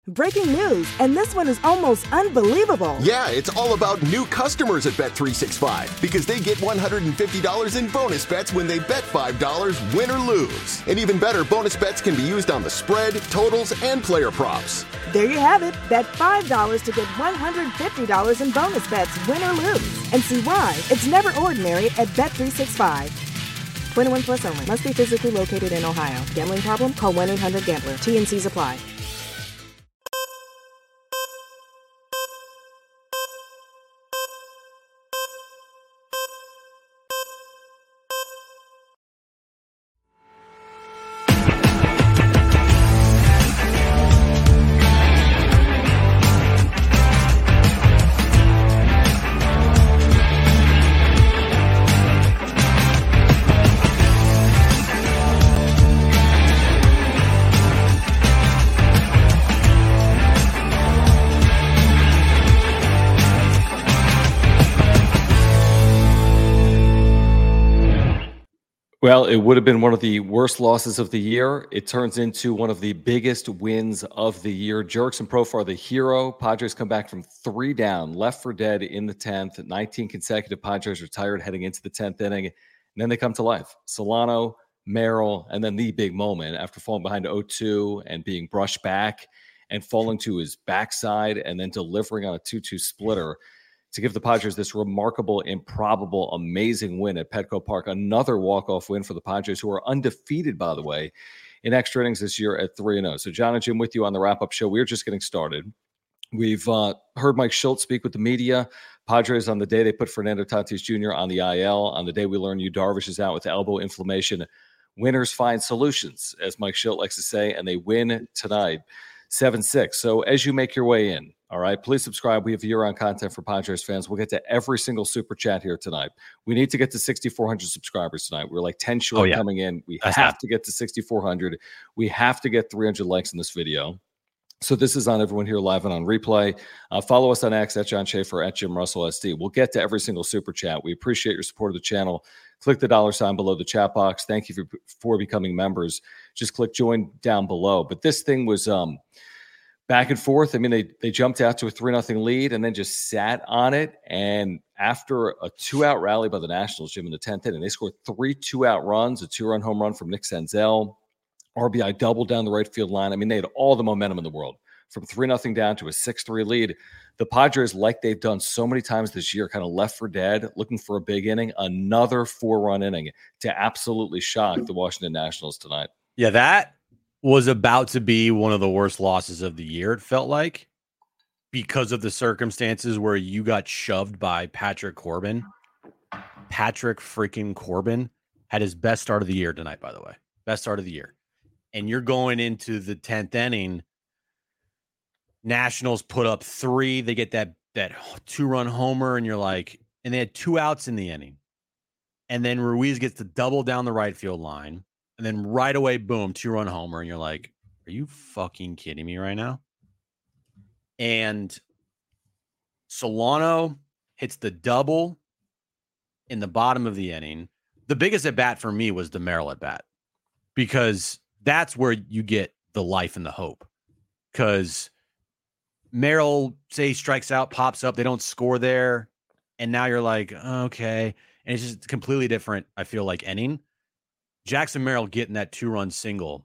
Breaking news, and this one is almost unbelievable. Yeah, it's all about new customers at Bet365 because they get $150 in bonus bets when they bet $5, win or lose. And even better, bonus bets can be used on the spread, totals, and player props. There you have it. Bet $5 to get $150 in bonus bets, win or lose. And see why it's never ordinary at Bet365. 21 plus only. Must be physically located in Ohio. Gambling problem? Call 1-800-GAMBLER. T&Cs apply. Well, it would have been one of the worst losses of the year. It turns into one of the biggest wins of the year. Jurickson Profar, the hero. Padres come back from 3 down, left for dead in the 10th. 19 consecutive Padres retired heading into the 10th inning. And then they come to life. Solano, Merrill, and then the big moment after falling behind 0-2 and being brushed back and falling to his backside and then delivering on a 2-2 splitter to give the Padres this remarkable, improbable, amazing win at Petco Park. Another walk-off win for the Padres, who are undefeated, by the way, in extra innings this year at 3-0. So John and Jim with you on the wrap-up show. We're just getting started. We've heard Mike Schultz speak with the media. Padres on the day they put Fernando Tatis Jr. on the IL. On the day we learn Yu Darvish is out with elbow inflammation. Winners find solutions, as Mike Schultz likes to say, and they win tonight, 7-6. So as you make your way in, all right, please subscribe. We have year-round content for Padres fans. We'll get to every single super chat here tonight. We need to get to 6,400 subscribers tonight. We're like 10 short coming in. We have to get to 6,400. We have to get 300 likes in this video. So this is on everyone here live and on replay. Follow us on X at John Schaefer, at Jim Russell SD. We'll get to every single super chat. We appreciate your support of the channel. Click the $ below the chat box. Thank you for becoming members. Just click join down below. But this thing was back and forth. I mean, they jumped out to a 3-0 lead and then just sat on it. And after a 2-out rally by the Nationals, Jim, in the 10th inning, they scored 3 2-out runs, a 2-run home run from Nick Senzel, RBI double down the right field line. I mean, they had all the momentum in the world from 3-0 down to a 6-3 lead. The Padres, like they've done so many times this year, kind of left for dead, looking for a big inning, another 4-run inning to absolutely shock the Washington Nationals tonight. Yeah, that was about to be one of the worst losses of the year, it felt like, because of the circumstances where you got shoved by Patrick Corbin. Patrick freaking Corbin had his best start of the year tonight, by the way. Best start of the year. And you're going into the 10th inning. Nationals put up 3. They get that 2-run homer, and you're like, and they had 2 outs in the inning. And then Ruiz gets to double down the right field line. And then right away, boom, 2-run homer. And you're like, are you fucking kidding me right now? And Solano hits the double in the bottom of the inning. The biggest at bat for me was the Merrill at bat, because that's where you get the life and the hope. Because Merrill, say he strikes out, pops up, they don't score there. And now you're like, okay. And it's just completely different, I feel like, inning. Jackson Merrill getting that 2-run single,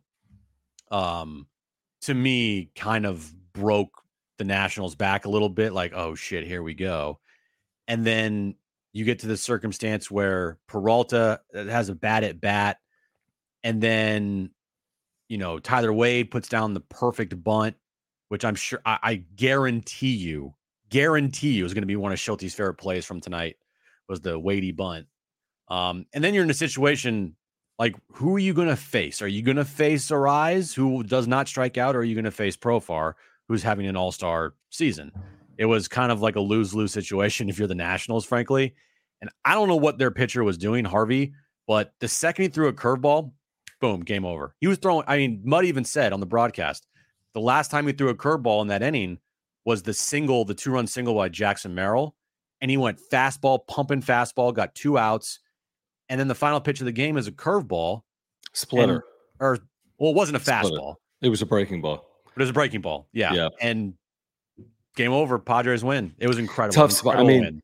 to me, kind of broke the Nationals back a little bit. Like, oh shit, here we go. And then you get to the circumstance where Peralta has a bad at bat, and then, you know, Tyler Wade puts down the perfect bunt, which I'm sure, I guarantee you is going to be one of Schulte's favorite plays from tonight, was the Wadey bunt. And then you're in a situation like, who are you going to face? Are you going to face Arise, who does not strike out, or are you going to face Profar, who's having an all-star season? It was kind of like a lose-lose situation if you're the Nationals, frankly. And I don't know what their pitcher was doing, Harvey, but the second he threw a curveball, boom, game over. He was throwing, I mean, Mud even said on the broadcast, the last time he threw a curveball in that inning was the 2-run single by Jackson Merrill. And he went fastball, pumping fastball, got 2 outs. And then the final pitch of the game is a curveball. Splitter. It wasn't a fastball. It was a breaking ball. But it was a breaking ball. Yeah. Yeah. And game over. Padres win. It was incredible. Tough spot. I Incredible mean,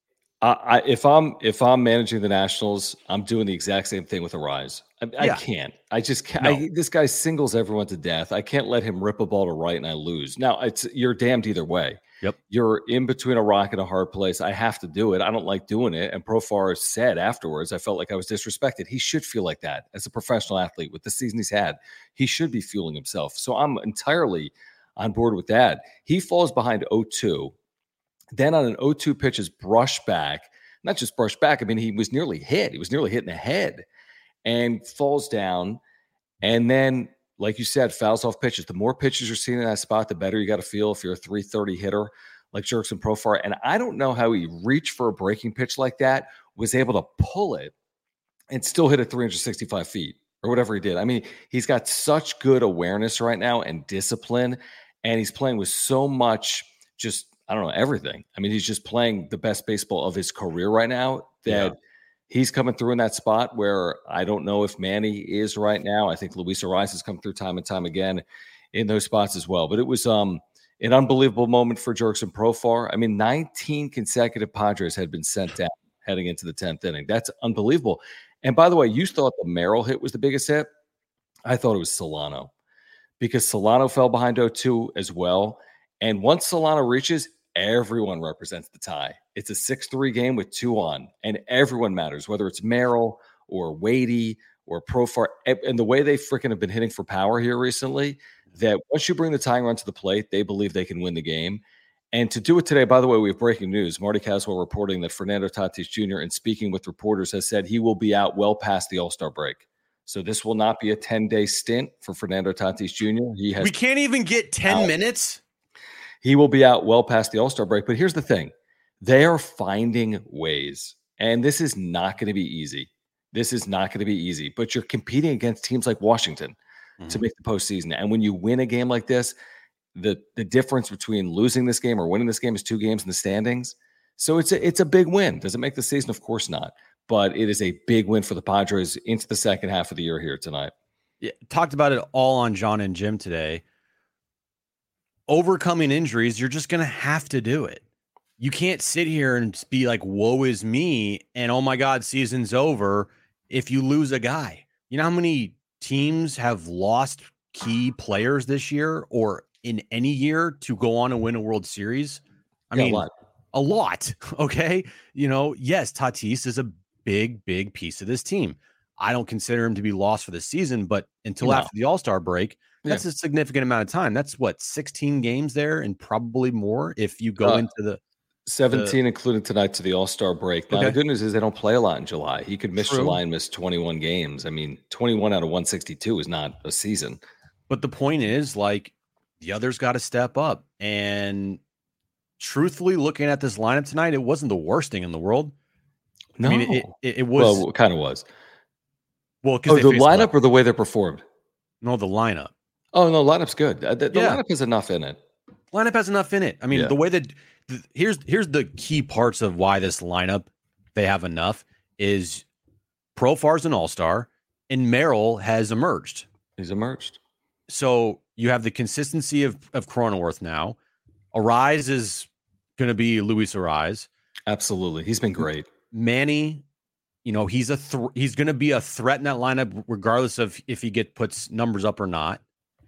win. if I'm managing the Nationals, I'm doing the exact same thing with Arise. I Yeah. can't. I just can't. No. This guy singles everyone to death. I can't let him rip a ball to right and I lose. Now you're damned either way. Yep. You're in between a rock and a hard place. I have to do it. I don't like doing it. And Profar said afterwards, I felt like I was disrespected. He should feel like that as a professional athlete with the season he's had. He should be fueling himself. So I'm entirely on board with that. He falls behind 0-2. Then on an 0-2 pitch is brushed back. Not just brushed back. I mean, he was nearly hit. He was nearly hit in the head and falls down. And then, like you said, fouls off pitches. The more pitches you're seeing in that spot, the better you got to feel if you're a 330 hitter like Jurickson Profar. And I don't know how he reached for a breaking pitch like that, was able to pull it and still hit it 365 feet or whatever he did. I mean, he's got such good awareness right now and discipline, and he's playing with so much just, I don't know, everything. I mean, he's just playing the best baseball of his career right now that he's coming through in that spot where I don't know if Manny is right now. I think Luis Arias has come through time and time again in those spots as well. But it was an unbelievable moment for Jurickson Profar. I mean, 19 consecutive Padres had been sent down heading into the 10th inning. That's unbelievable. And by the way, you thought the Merrill hit was the biggest hit. I thought it was Solano because Solano fell behind 0-2 as well. And once Solano reaches, everyone represents the tie. It's a 6-3 game with 2 on, and everyone matters, whether it's Merrill or Wadey or Profar. And the way they freaking have been hitting for power here recently, that once you bring the tying run to the plate, they believe they can win the game. And to do it today, by the way, we have breaking news. Marty Caswell reporting that Fernando Tatis Jr., in speaking with reporters, has said he will be out well past the All-Star break. So this will not be a 10-day stint for Fernando Tatis Jr. We can't even get 10 minutes? He will be out well past the All-Star break. But here's the thing. They are finding ways. And this is not going to be easy. This is not going to be easy. But you're competing against teams like Washington to make the postseason. And when you win a game like this, the difference between losing this game or winning this game is 2 games in the standings. So it's a big win. Does it make the season? Of course not. But it is a big win for the Padres into the second half of the year here tonight. Yeah, talked about it all on John and Jim today. Overcoming injuries, you're just going to have to do it. You can't sit here and be like, woe is me, and oh my God, season's over if you lose a guy. You know how many teams have lost key players this year or in any year to go on and win a World Series? I mean, a lot. Okay. You know, yes, Tatis is a big piece of this team. I don't consider him to be lost for the season, but until after the All-Star break, that's a significant amount of time. That's what, 16 games there and probably more if you go into the 17, including tonight to the All-Star break. Now, the good news is they don't play a lot in July. He could miss July and miss 21 games. I mean, 21 out of 162 is not a season. But the point is, like, the others got to step up. And truthfully, looking at this lineup tonight, it wasn't the worst thing in the world. No. I mean, it was. Well, it kind of was. Well, because the lineup or the way they performed? No, the lineup. Oh, no, lineup's good. The lineup has enough in it. Lineup has enough in it. I mean, the way that here's the key parts of why this lineup they have enough is Profar's an all-star and Merrill has emerged. He's emerged. So you have the consistency of Cronenworth now. Arise is going to be Luis Arise. Absolutely. He's been great. Manny, you know, he's going to be a threat in that lineup regardless of if he puts numbers up or not.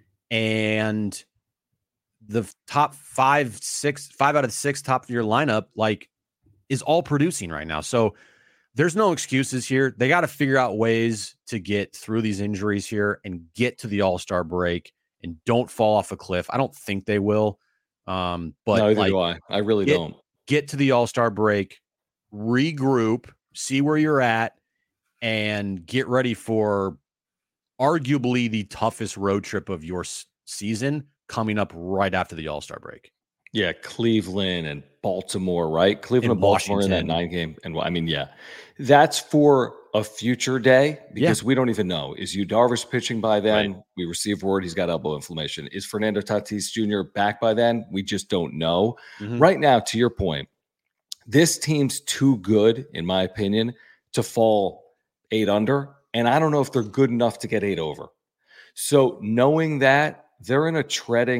And the top 5 out of 6 top of your lineup, like, is all producing right now. So there's no excuses here. They got to figure out ways to get through these injuries here and get to the All-Star break and don't fall off a cliff. I don't think they will. But neither do I. I really don't. Get to the All-Star break, regroup, see where you're at, and get ready for arguably the toughest road trip of your season coming up right after the All-Star break. Yeah, Cleveland and Baltimore, right? Cleveland and Baltimore in that 9 game. And I mean, that's for a future day because we don't even know. Is Yu Darvish pitching by then? Right. We received word he's got elbow inflammation. Is Fernando Tatis Jr. back by then? We just don't know. Mm-hmm. Right now, to your point, this team's too good, in my opinion, to fall 8 under. And I don't know if they're good enough to get 8 over. So knowing that, they're in a treading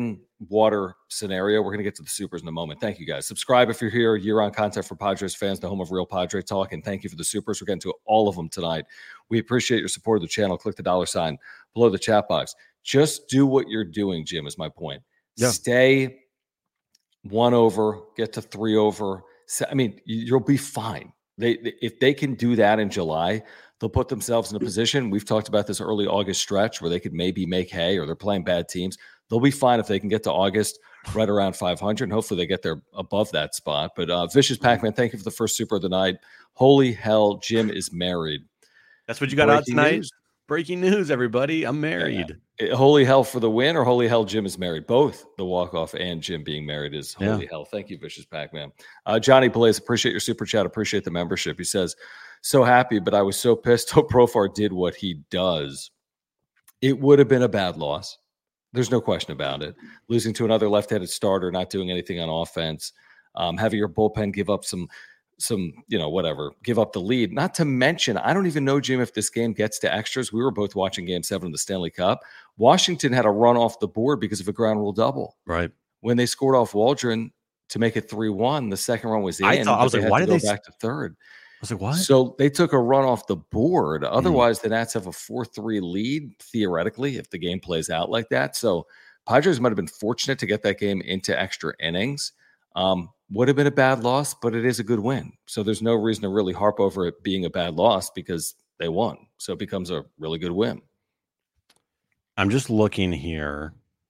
water scenario. We're going to get to the supers in a moment. Thank you, guys. Subscribe if you're here. Year-round content for Padres fans, the home of real Padre talk. And thank you for the supers. We're getting to all of them tonight. We appreciate your support of the channel. Click the $ below the chat box. Just do what you're doing, Jim, is my point. Yeah. Stay 1 over, get to 3 over. I mean, you'll be fine. If they can do that in July, they'll put themselves in a position. We've talked about this early August stretch where they could maybe make hay, or they're playing bad teams. They'll be fine if they can get to August right around 500. And hopefully they get there above that spot. But Vicious Pac-Man, thank you for the first super of the night. Holy hell, Jim is married. That's what you got out tonight? News. Breaking news, everybody. I'm married. Yeah. Holy hell for the win, or holy hell Jim is married? Both the walk-off and Jim being married is holy hell. Thank you, Vicious Pac-Man. Johnny Blaze, appreciate your super chat. Appreciate the membership. He says, so happy, but I was so pissed how Profar did what he does. It would have been a bad loss. There's no question about it. Losing to another left-handed starter, not doing anything on offense, having your bullpen give up some, whatever, give up the lead. Not to mention, I don't even know, Jim, if this game gets to extras. We were both watching Game 7 of the Stanley Cup. Washington had a run off the board because of a ground rule double. Right. When they scored off Waldron to make it 3-1, the second run was in. I was like, why did they go back to third? I was like, what? So they took a run off the board. Otherwise, the Nats have a 4-3 lead, theoretically, if the game plays out like that. So Padres might have been fortunate to get that game into extra innings. Would have been a bad loss, but it is a good win. So there's no reason to really harp over it being a bad loss because they won. So it becomes a really good win. I'm just looking here.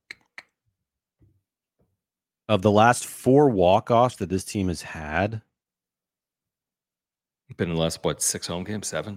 Of the last 4 walk-offs that this team has had, been in the last, 6 home games? 7?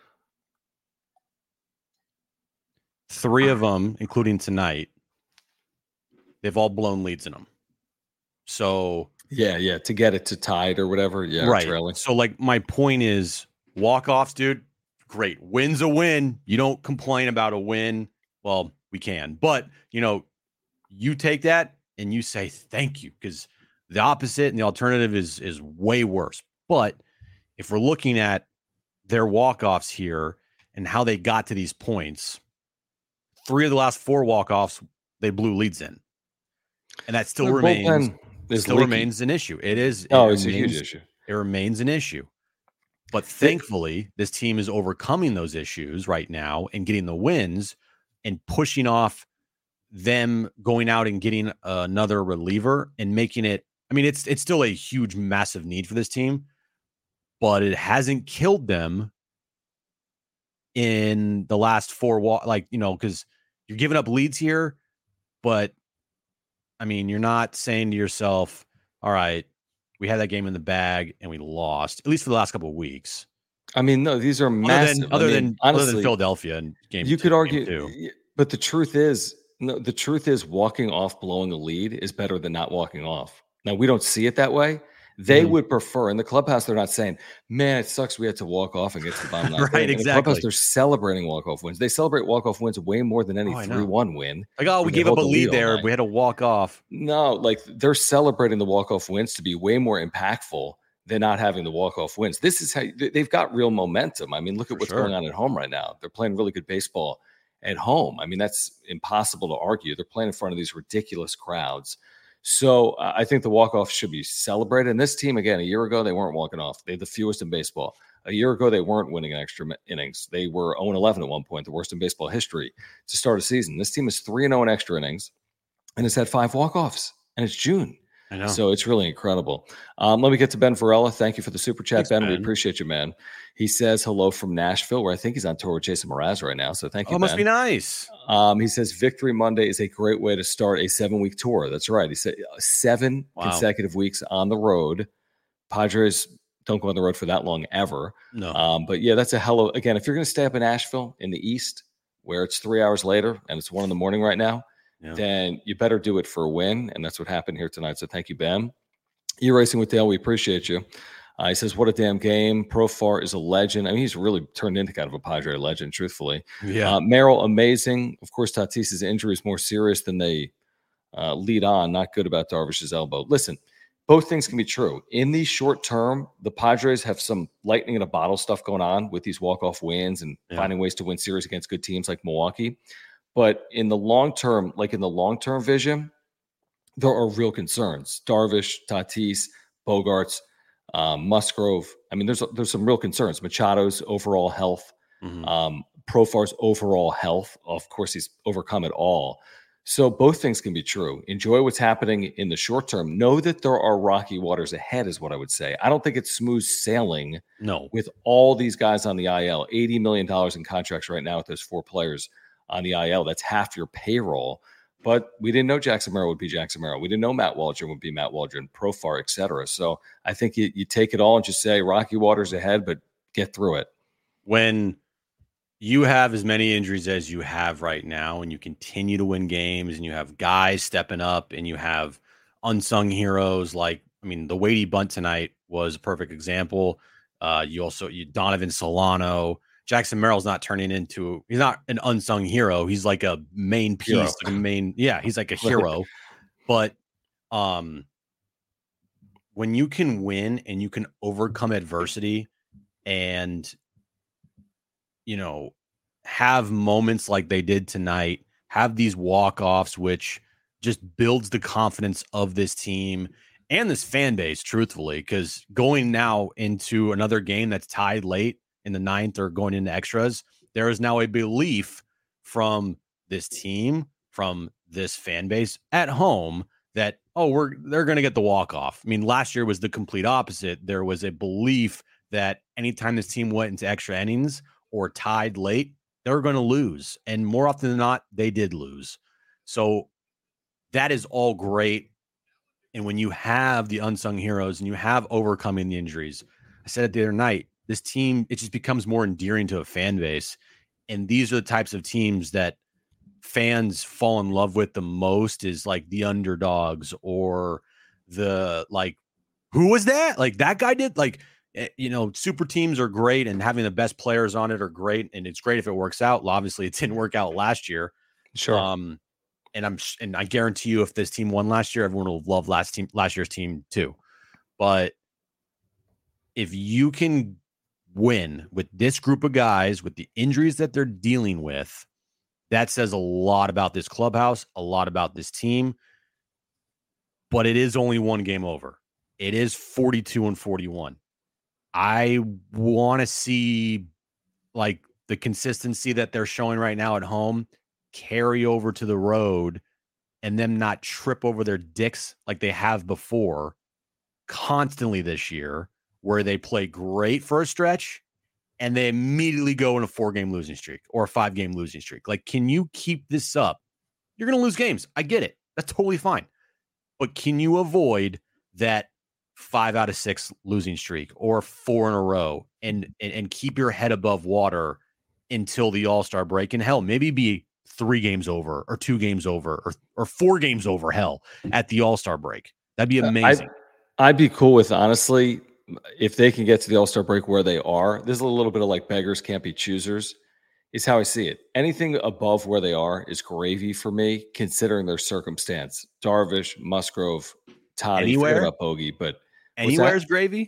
3 of them, including tonight, they've all blown leads in them. So yeah, to get it to tied or whatever. Yeah, right. Trailing. So like my point is, walk-offs, dude, great. Win's a win. You don't complain about a win. Well, we can, but you take that and you say thank you, because the opposite and the alternative is way worse. But if we're looking at their walk-offs here and how they got to these points, 3 of the last 4 walk-offs, they blew leads in. And that still remains an issue. It is. It's a huge issue. It remains an issue. But thankfully, this team is overcoming those issues right now and getting the wins and pushing off them going out and getting another reliever and making it. I mean, it's still a huge, massive need for this team, but it hasn't killed them in the last 4 because you're giving up leads here, but I mean, you're not saying to yourself, all right, we had that game in the bag and we lost, at least for the last couple of weeks. I mean, no, these are massive. Other than Philadelphia and game. You could argue, but the truth is, walking off blowing a lead is better than not walking off. Now, we don't see it that way. They would prefer in the clubhouse. They're not saying, "Man, it sucks we had to walk off against the bottom line." Right, exactly. In the clubhouse, they're celebrating walk-off wins. They celebrate walk-off wins way more than any 3-1 win. Like, we gave up a lead there. We had to walk off. No, like they're celebrating the walk-off wins to be way more impactful than not having the walk-off wins. This is how they've got real momentum. I mean, look at what's going on at home right now. They're playing really good baseball at home. I mean, that's impossible to argue. They're playing in front of these ridiculous crowds. So I think the walk-off should be celebrated. And this team, again, a year ago, they weren't walking off. They had the fewest in baseball. A year ago, they weren't winning in extra innings. They were 0-11 at one point, the worst in baseball history to start a season. This team is 3-0 in extra innings and has had 5 walk-offs, and it's June. I know. So it's really incredible. Let me get to Ben Varela. Thank you for the super chat, Thanks, Ben. We appreciate you, man. He says hello from Nashville, where I think he's on tour with Jason Mraz right now. So thank you, Ben. Must be nice. He says Victory Monday is a great way to start a 7-week tour. That's right. He said 7 consecutive weeks on the road. Padres don't go on the road for that long ever. No. But yeah, that's a hello. Again, if you're going to stay up in Nashville in the East, where it's 3 hours later and it's 1 a.m. right now, then you better do it for a win. And that's what happened here tonight. So thank you, Ben. You're Racing with Dale. We appreciate you. He says, what a damn game. Profar is a legend. I mean, he's really turned into kind of a Padre legend, truthfully. Yeah. Merrill, amazing. Of course, Tatis's injury is more serious than they lead on. Not good about Darvish's elbow. Listen, both things can be true. In the short term, the Padres have some lightning in a bottle stuff going on with these walk-off wins and finding ways to win series against good teams like Milwaukee. But in the long term, vision, there are real concerns. Darvish, Tatis, Bogarts, Musgrove. I mean, there's some real concerns. Machado's overall health, Profar's overall health. Of course, he's overcome it all. So both things can be true. Enjoy what's happening in the short term. Know that there are rocky waters ahead is what I would say. I don't think it's smooth sailing with all these guys on the IL. $80 million in contracts right now with those 4 players on the IL. That's half your payroll. But we didn't know Jackson Merrill would be Jackson Merrill. We didn't know Matt Waldron would be Matt Waldron, Profar, et cetera. So I think you take it all and just say rocky waters ahead, but get through it. When you have as many injuries as you have right now, and you continue to win games, and you have guys stepping up, and you have unsung heroes like, I mean, the Wadey bunt tonight was a perfect example. You Donovan Solano. Jackson Merrill's not turning into, he's not an unsung hero. He's like a main piece, he's like a hero. But when you can win and you can overcome adversity and, have moments like they did tonight, have these walk-offs, which just builds the confidence of this team and this fan base, truthfully, because going now into another game that's tied late in the 9th or going into extras, there is now a belief from this team, from this fan base at home that, they're going to get the walk-off. I mean, last year was the complete opposite. There was a belief that anytime this team went into extra innings or tied late, they were going to lose. And more often than not, they did lose. So that is all great. And when you have the unsung heroes and you have overcoming the injuries, I said it the other night, this team, it just becomes more endearing to a fan base. And these are the types of teams that fans fall in love with the most, is like the underdogs, or the, like, who was that? Like, that guy did, like, super teams are great, and having the best players on it are great. And it's great if it works out. Well, obviously it didn't work out last year. Sure. And I guarantee you, if this team won last year, everyone will love last year's team too. But if you can win with this group of guys, with the injuries that they're dealing with, that says a lot about this clubhouse, a lot about this team. But it is only one game over. It is 42-41. I want to see, like, the consistency that they're showing right now at home carry over to the road, and them not trip over their dicks like they have before constantly this year, where they play great for a stretch and they immediately go in a 4-game losing streak or a 5-game losing streak. Like, can you keep this up? You're going to lose games. I get it. That's totally fine. But can you avoid that 5 out of 6 losing streak or 4 in a row and keep your head above water until the All-Star break? And hell, maybe be 3 games over or 2 games over or 4 games over, hell, at the All-Star break. That'd be amazing. I'd be cool with, honestly, if they can get to the All-Star break where they are. This is a little bit of like beggars can't be choosers, is how I see it. Anything above where they are is gravy for me, considering their circumstance. Darvish, Musgrove, Toddy, forget about Bogey, but anywhere is gravy.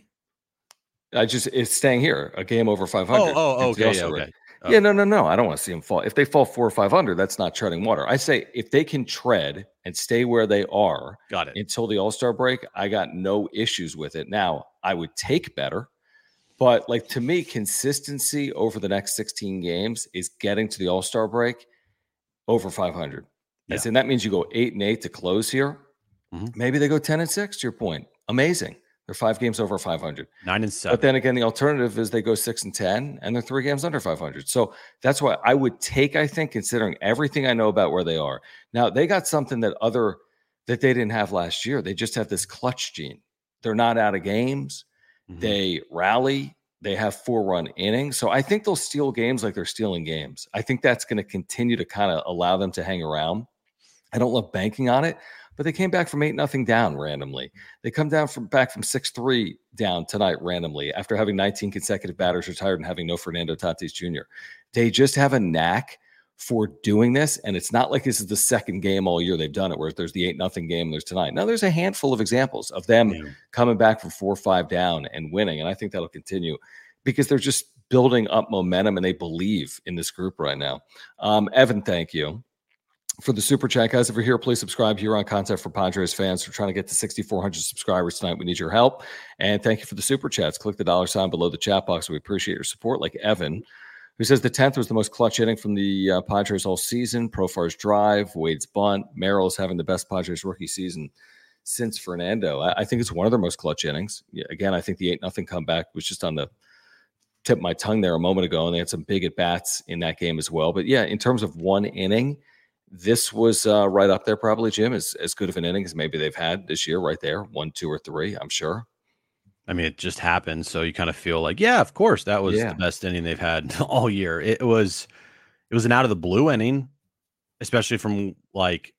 It's staying here, a game over 500. Okay. Okay. Oh. Yeah, no. I don't want to see them fall. If they fall 400 or 500, that's not treading water. I say if they can tread and stay where they are until the All-Star break, I got no issues with it. Now, I would take better, but like, to me, consistency over the next 16 games is getting to the All-Star break over 500. Yeah. And that means you go 8-8 to close here. Mm-hmm. Maybe they go 10-6 to your point. Amazing. They're 5 games over 500. 9-7. But then again, the alternative is they go 6-10 and they're 3 games under 500. So that's why I would take, I think, considering everything I know about where they are. Now, they got something that they didn't have last year. They just have this clutch gene. They're not out of games. Mm-hmm. They rally. They have 4-run innings. So I think they'll steal games like they're stealing games. I think that's going to continue to kind of allow them to hang around. I don't love banking on it. But they came back from 8-0 down randomly. They come back from 6-3 down tonight randomly after having 19 consecutive batters retired and having no Fernando Tatis Jr. They just have a knack for doing this, and it's not like this is the second game all year they've done it, where there's the 8-0 game and there's tonight. Now, there's a handful of examples of them coming back from 4-5 down and winning, and I think that'll continue because they're just building up momentum and they believe in this group right now. Evan, thank you. for the super chat, guys. If you're here, please subscribe here on Content for Padres fans. We're trying to get to 6,400 subscribers tonight. We need your help. And thank you for the super chats. Click the $ below the chat box. We appreciate your support. Like Evan, who says the 10th was the most clutch inning from the Padres all season. Profar's drive, Wade's bunt. Merrill's having the best Padres rookie season since Fernando. I think it's one of their most clutch innings. Again, I think the 8-0 comeback was just on the tip of my tongue there a moment ago, and they had some big at-bats in that game as well. But yeah, in terms of one inning, this was right up there probably, Jim, as good of an inning as maybe they've had this year, right there, 1, 2, or 3, I'm sure. I mean, it just happened, so you kind of feel like, yeah, of course, that was the best inning they've had all year. It was an out of the blue inning, especially from like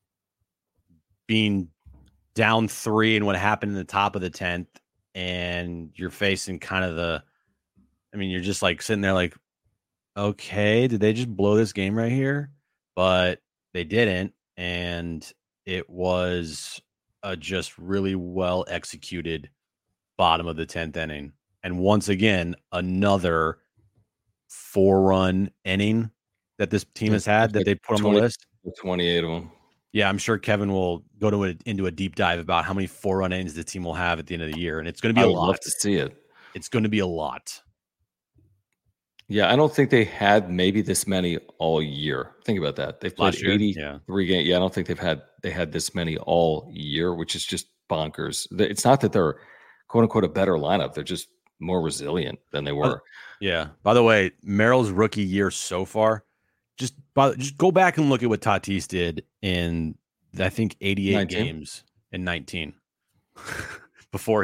being down 3 and what happened in the top of the 10th, and you're facing kind of you're just like sitting there like, okay, did they just blow this game right here? But they didn't, and it was a just really well executed bottom of the 10th inning. And once again, another 4-run inning that this team has had that they put on the list. 28 of them. Yeah, I'm sure Kevin will go into a deep dive about how many 4-run innings the team will have at the end of the year, and it's going to be a lot. I would love to see it. It's going to be a lot. Yeah, I don't think they had maybe this many all year. Think about that. They've played 83 games. Yeah, I don't think they had this many all year, which is just bonkers. It's not that they're quote unquote a better lineup. They're just more resilient than they were. Yeah. By the way, Merrill's rookie year so far, just go back and look at what Tatis did in I think 88 19? Games in 19 before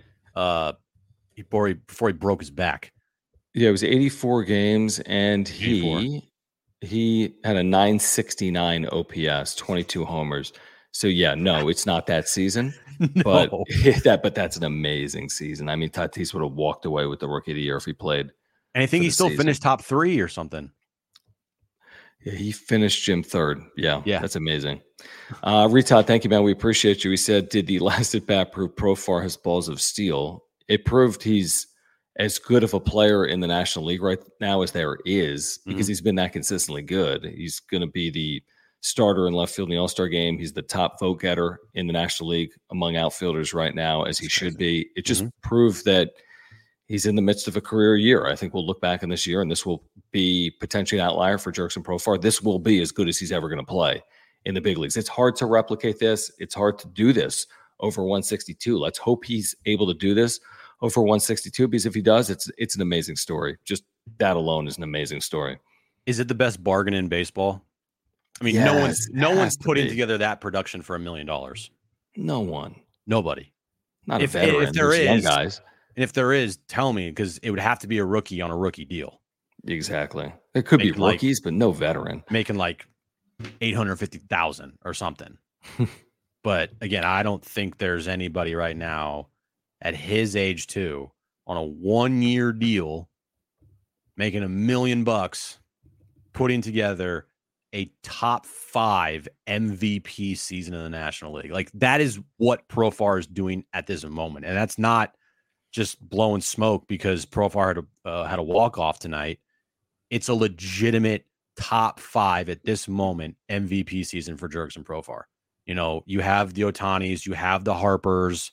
before he broke his back. Yeah, it was 84 games, and he had a 969 OPS, 22 homers. So yeah, no, it's not that season, but that's an amazing season. I mean, Tatis would have walked away with the Rookie of the Year if he played. And I think he still finished top 3 or something. Yeah, he finished Jim 3rd. Yeah, that's amazing. Retod, thank you, man. We appreciate you. He said, did the last at bat prove Profar has balls of steel? It proved he's as good of a player in the National League right now as there is, because he's been that consistently good. He's going to be the starter in left field in the All-Star game. He's the top vote getter in the National League among outfielders right now, as he should be. It just proved that he's in the midst of a career year. I think we'll look back in this year, and this will be potentially an outlier for Jurickson Profar. This will be as good as he's ever going to play in the big leagues. It's hard to replicate this. It's hard to do this over 162. Let's hope he's able to do this over 162, because if he does, it's an amazing story. Just that alone is an amazing story. Is it the best bargain in baseball? I mean, yes, no one's putting together that production for $1 million. No one. Nobody. Not a veteran. If there is, young guys. And if there is, tell me, because it would have to be a rookie on a rookie deal. Exactly. It could be rookies, but no veteran. Making like $850,000 or something. But again, I don't think there's anybody right now at his age too on a 1-year deal making $1 million, putting together a top 5 MVP season in the National League. Like, that is what Profar is doing at this moment. And that's not just blowing smoke because Profar had a walk-off tonight. It's a legitimate top 5 at this moment MVP season for Jurickson Profar. You know, you have the Ohtanis, you have the Harpers,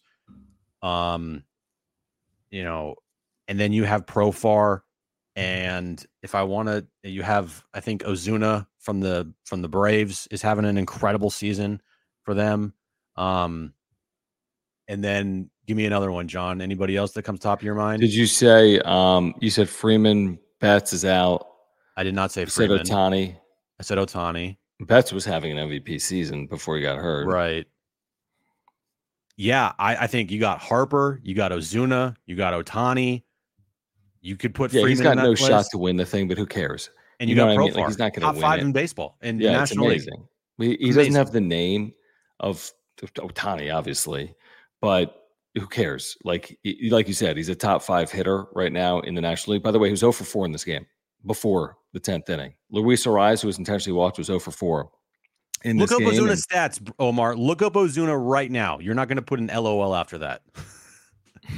and then you have Profar, and if I want to, you have, I think Ozuna from the Braves is having an incredible season for them. And then give me another one, John. Anybody else that comes top of your mind? Did you say you said Freeman? Betts is out. I did not say Freeman. Said Ohtani. I said Ohtani. Betts was having an MVP season before he got hurt. Right. Yeah, I think you got Harper, you got Ozuna, you got Ohtani. You could put Freeman. He's got in that no list. shot to win the thing, but who cares? And you got Profar. I mean? Like, he's not going to win top 5 it. in baseball. And yeah, National it's amazing. League. He doesn't have the name of Ohtani, obviously, but who cares? Like you said, he's a top 5 hitter right now in the National League. By the way, he was 0 for 4 in this game before the 10th inning. Luis Ariz, who was intentionally walked, was 0 for 4. Look up Ozuna's stats, Omar. Look up Ozuna right now. You're not going to put an LOL after that.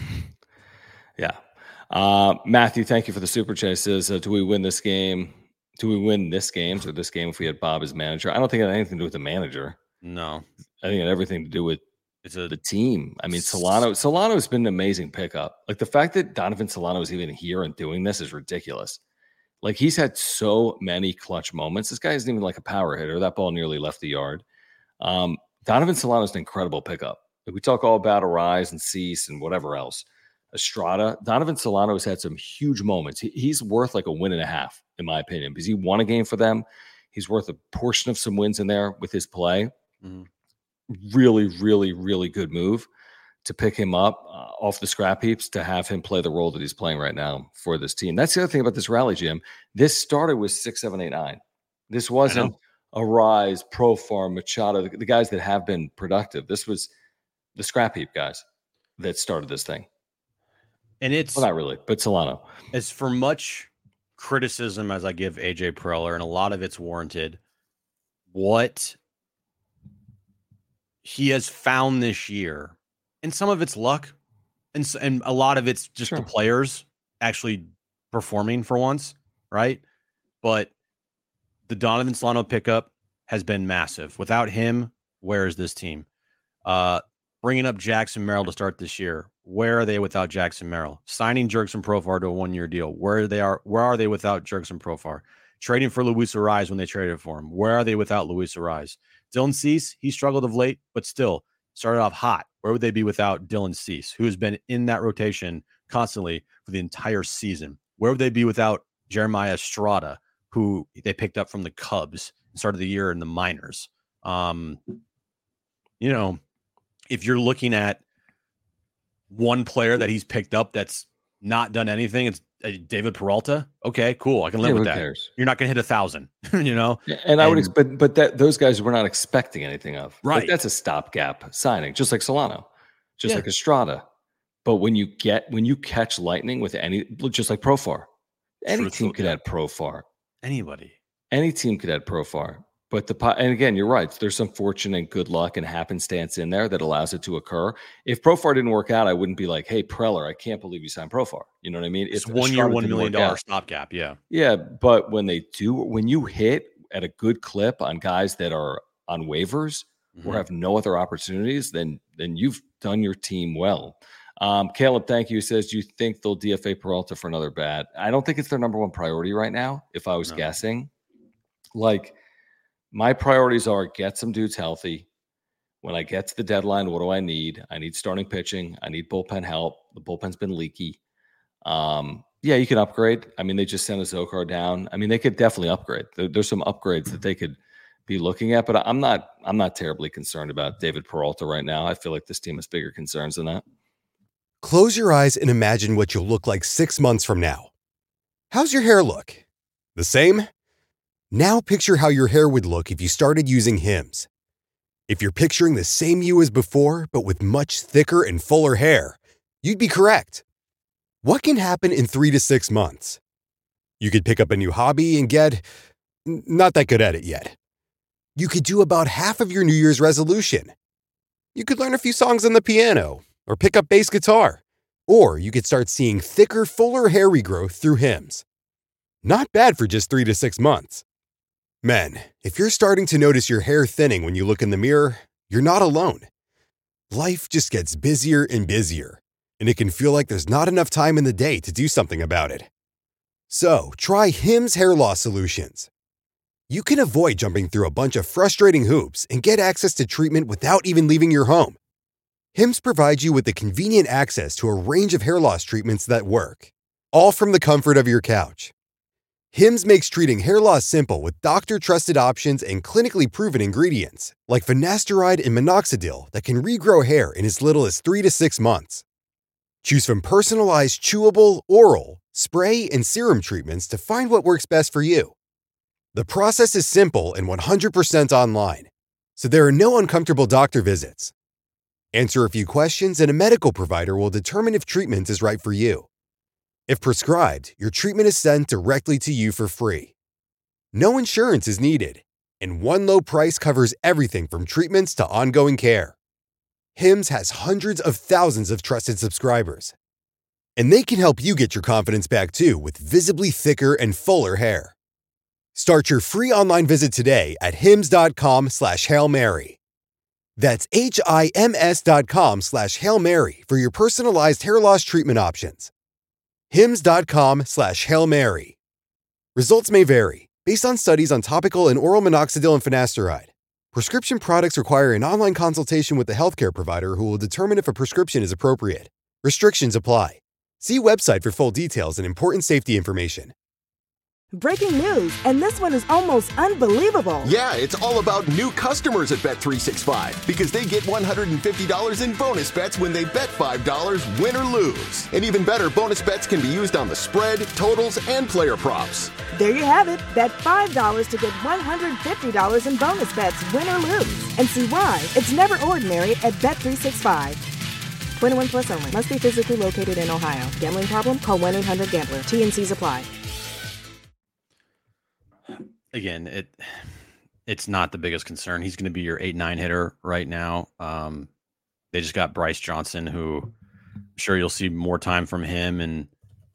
Yeah. Matthew, thank you for the super chat. Says, do we win this game? Do we win this game or this game if we had Bob as manager? I don't think it had anything to do with the manager. No. I think it had everything to do with the team. I mean, Solano's been an amazing pickup. Like the fact that Donovan Solano is even here and doing this is ridiculous. Like he's had so many clutch moments. This guy isn't even like a power hitter. That ball nearly left the yard. Donovan Solano is an incredible pickup. Like we talk all about Arise and Cease and whatever else. Estrada, Donovan Solano has had some huge moments. He's worth like a win and a half, in my opinion, because he won a game for them. He's worth a portion of some wins in there with his play. Mm-hmm. Really, really, really good move to pick him up off the scrap heaps to have him play the role that he's playing right now for this team. That's the other thing about this rally, Jim. This started with 6, 7, 8, 9. This wasn't Arise, Profar, Machado, the guys that have been productive. This was the scrap heap guys that started this thing. And it's not really, but Solano. As for much criticism as I give AJ Preller, and a lot of it's warranted, what he has found this year, and some of it's luck, and a lot of it's just the players actually performing for once, right? But the Donovan Solano pickup has been massive. Without him, where is this team? Bringing up Jackson Merrill to start this year. Where are they without Jackson Merrill? Signing Jurickson Profar to a 1-year deal. Where are they without Jurickson Profar? Trading for Luis Arise when they traded for him. Where are they without Luis Arise? Dylan Cease, he struggled of late, but still started off hot. Where would they be without Dylan Cease, who has been in that rotation constantly for the entire season? Where would they be without Jeremiah Estrada, who they picked up from the Cubs and started the year in the minors? If you're looking at one player that he's picked up that's not done anything, it's David Peralta. Okay, cool. I can live with that. Cares? You're not going to hit 1,000, And I would expect, but those guys we're not expecting anything of. Right. Like that's a stopgap signing, just like Solano, like Estrada. But when you catch lightning with just like Profar, any team could add Profar. Any team could add Profar. But and again, you're right. There's some fortune and good luck and happenstance in there that allows it to occur. If Profar didn't work out, I wouldn't be like, "Hey, Preller, I can't believe you signed Profar." You know what I mean? It's 1 year, $1 million stopgap. Yeah. Yeah. But when you hit at a good clip on guys that are on waivers or have no other opportunities, then you've done your team well. Caleb, thank you. Says, do you think they'll DFA Peralta for another bat? I don't think it's their number one priority right now. If I was guessing, my priorities are get some dudes healthy. When I get to the deadline, what do I need? I need starting pitching. I need bullpen help. The bullpen's been leaky. You can upgrade. I mean, they just sent a Zokar down. I mean, they could definitely upgrade. There's some upgrades that they could be looking at, but I'm not terribly concerned about David Peralta right now. I feel like this team has bigger concerns than that. Close your eyes and imagine what you'll look like 6 months from now. How's your hair look? The same? Now picture how your hair would look if you started using Hims. If you're picturing the same you as before, but with much thicker and fuller hair, you'd be correct. What can happen in 3 to 6 months? You could pick up a new hobby and get not that good at it yet. You could do about half of your New Year's resolution. You could learn a few songs on the piano or pick up bass guitar. Or you could start seeing thicker, fuller hair regrowth through Hims. Not bad for just 3 to 6 months. Men, if you're starting to notice your hair thinning when you look in the mirror, you're not alone. Life just gets busier and busier, and it can feel like there's not enough time in the day to do something about it. So, try Hims Hair Loss Solutions. You can avoid jumping through a bunch of frustrating hoops and get access to treatment without even leaving your home. Hims provides you with the convenient access to a range of hair loss treatments that work, all from the comfort of your couch. Hims makes treating hair loss simple with doctor-trusted options and clinically proven ingredients, like finasteride and minoxidil that can regrow hair in as little as 3 to 6 months. Choose from personalized chewable, oral, spray, and serum treatments to find what works best for you. The process is simple and 100% online, so there are no uncomfortable doctor visits. Answer a few questions and a medical provider will determine if treatment is right for you. If prescribed, your treatment is sent directly to you for free. No insurance is needed, and one low price covers everything from treatments to ongoing care. Hims has hundreds of thousands of trusted subscribers, and they can help you get your confidence back too with visibly thicker and fuller hair. Start your free online visit today at hims.com/Hail Mary. That's HIMS.com/Hail Mary for your personalized hair loss treatment options. hims.com/Hail Mary. Results may vary based on studies on topical and oral minoxidil and finasteride. Prescription products require an online consultation with the healthcare provider who will determine if a prescription is appropriate. Restrictions apply. See website for full details and important safety information. Breaking news, and this one is almost unbelievable. Yeah, it's all about new customers at Bet365 because they get $150 in bonus bets when they bet $5, win or lose. And even better, bonus bets can be used on the spread, totals, and player props. There you have it. Bet $5 to get $150 in bonus bets, win or lose. And see why it's never ordinary at Bet365. 21 plus only. Must be physically located in Ohio. Gambling problem? Call 1-800-GAMBLER. T&Cs apply. Again, it's not the biggest concern. He's going to be your 8-9 hitter right now. They just got Bryce Johnson, who I'm sure you'll see more time from him. And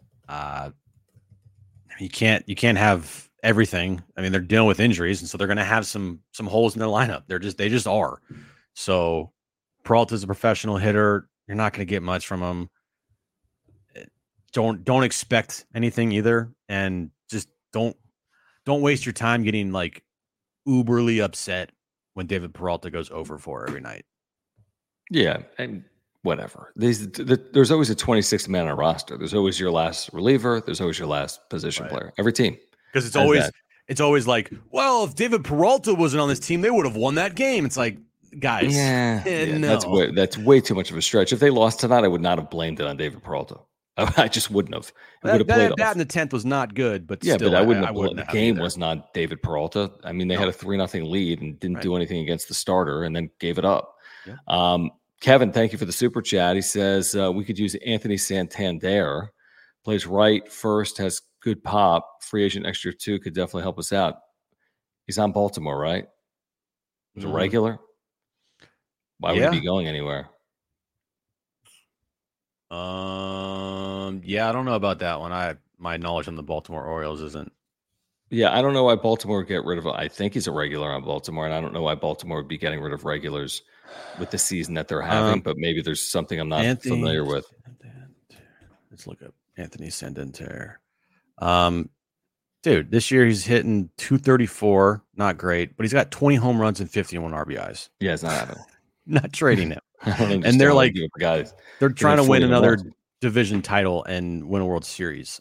you can't have everything. I mean, they're dealing with injuries, and so they're going to have some holes in their lineup. They just are. So Peralta's a professional hitter. You're not going to get much from him. Don't expect anything either, and just don't waste your time getting like uberly upset when David Peralta goes over 4 every night. Yeah, and whatever. There's always a 26th man on a roster. There's always your last reliever. There's always your last position player. Every team, because it's always like, well, if David Peralta wasn't on this team, they would have won that game. It's like, guys, no. That's way too much of a stretch. If they lost tonight, I would not have blamed it on David Peralta. I just wouldn't have. That in the 10th was not good, but yeah, still, but I wouldn't have. The game was not David Peralta. I mean, they had a 3-0 lead and didn't do anything against the starter, and then gave it up. Yeah. Kevin, thank you for the super chat. He says we could use Anthony Santander. Plays right, first, has good pop. Free agent next year too, could definitely help us out. He's on Baltimore, right? He's a regular. Why would he be going anywhere? Yeah, I don't know about that one. My knowledge on the Baltimore Orioles isn't. Yeah, I don't know why Baltimore would get rid of him. I think he's a regular on Baltimore, and I don't know why Baltimore would be getting rid of regulars with the season that they're having, but maybe there's something I'm not familiar with. Let's look up Anthony Santander. Dude, this year he's hitting 234, not great, but he's got 20 home runs and 51 RBIs. Yeah, it's not happening. Not trading him. And they're like, guys, they're trying to win another division title and win a World Series.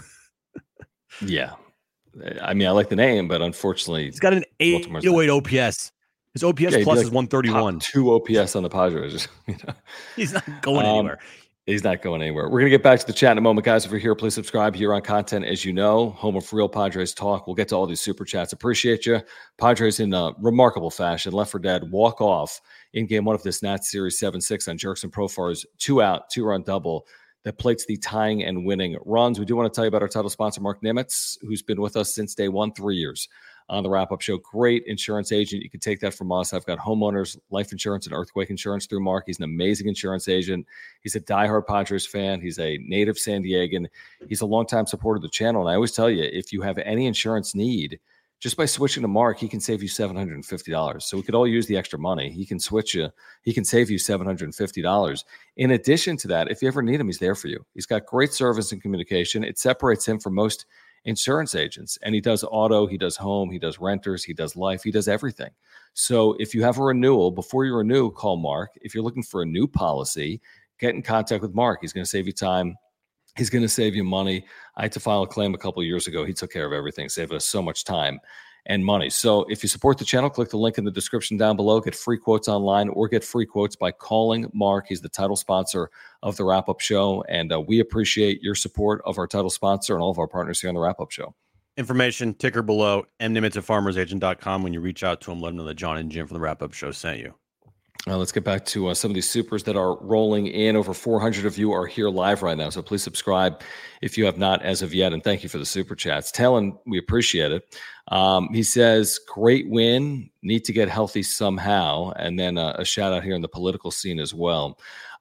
Yeah. I mean, I like the name, but unfortunately, he's got an 808 OPS. His OPS plus is 131. 2 OPS on the Padres. He's not going anywhere. He's not going anywhere. We're going to get back to the chat in a moment, guys. If you're here, please subscribe here on Content As You Know, home of real Padres talk. We'll get to all these super chats. Appreciate you. Padres in a remarkable fashion. Left for dead, walk off in game 1 of this Nats series 7-6 on Jurickson Profar's 2-out, 2-run double that plates the tying and winning runs. We do want to tell you about our title sponsor, Mark Nimitz, who's been with us since day 1, 3 years on the Wrap-Up Show. Great insurance agent. You can take that from us. I've got homeowners, life insurance, and earthquake insurance through Mark. He's an amazing insurance agent. He's a diehard Padres fan. He's a native San Diegan. He's a longtime supporter of the channel. And I always tell you, if you have any insurance need, just by switching to Mark, he can save you $750. So we could all use the extra money. He can switch you. He can save you $750. In addition to that, if you ever need him, he's there for you. He's got great service and communication. It separates him from most insurance agents. And he does auto, he does home, he does renters, he does life, he does everything. So if you have a renewal, before you renew, call Mark. If you're looking for a new policy, get in contact with Mark. He's going to save you time. He's going to save you money. I had to file a claim a couple of years ago. He took care of everything, saved us so much time and money. So if you support the channel, click the link in the description down below. Get free quotes online or get free quotes by calling Mark. He's the title sponsor of the Wrap-Up Show, and we appreciate your support of our title sponsor and all of our partners here on the Wrap-Up Show. Information, ticker below, mnimitz@farmersagent.com. When you reach out to him, let him know that John and Jim from the Wrap-Up Show sent you. Let's get back to some of these supers that are rolling in. Over 400 of you are here live right now, so please subscribe if you have not as of yet, and thank you for the super chats. Talon, we appreciate it. He says, great win, need to get healthy somehow, and then a shout out here in the political scene as well.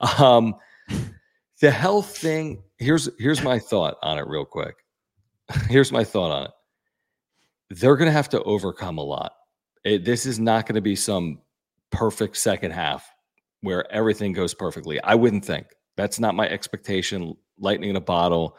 The health thing, here's my thought on it real quick. Here's my thought on it. they're going to have to overcome a lot. This is not going to be some perfect second half where everything goes perfectly. I wouldn't think. That's not my expectation. Lightning in a bottle,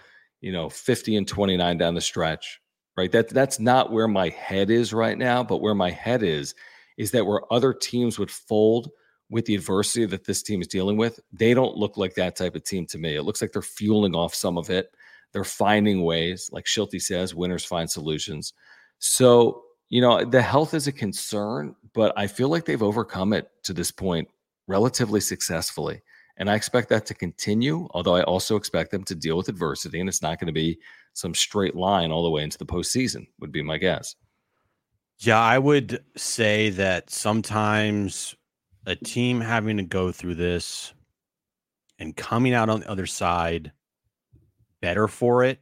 50-29 down the stretch, right? That's not where my head is right now, but where my head is that where other teams would fold with the adversity that this team is dealing with, they don't look like that type of team to me. It looks like they're fueling off some of it. They're finding ways, like Schulte says, winners find solutions. So, the health is a concern, but I feel like they've overcome it to this point relatively successfully. And I expect that to continue, although I also expect them to deal with adversity, and it's not going to be some straight line all the way into the postseason, would be my guess. Yeah, I would say that sometimes a team having to go through this and coming out on the other side better for it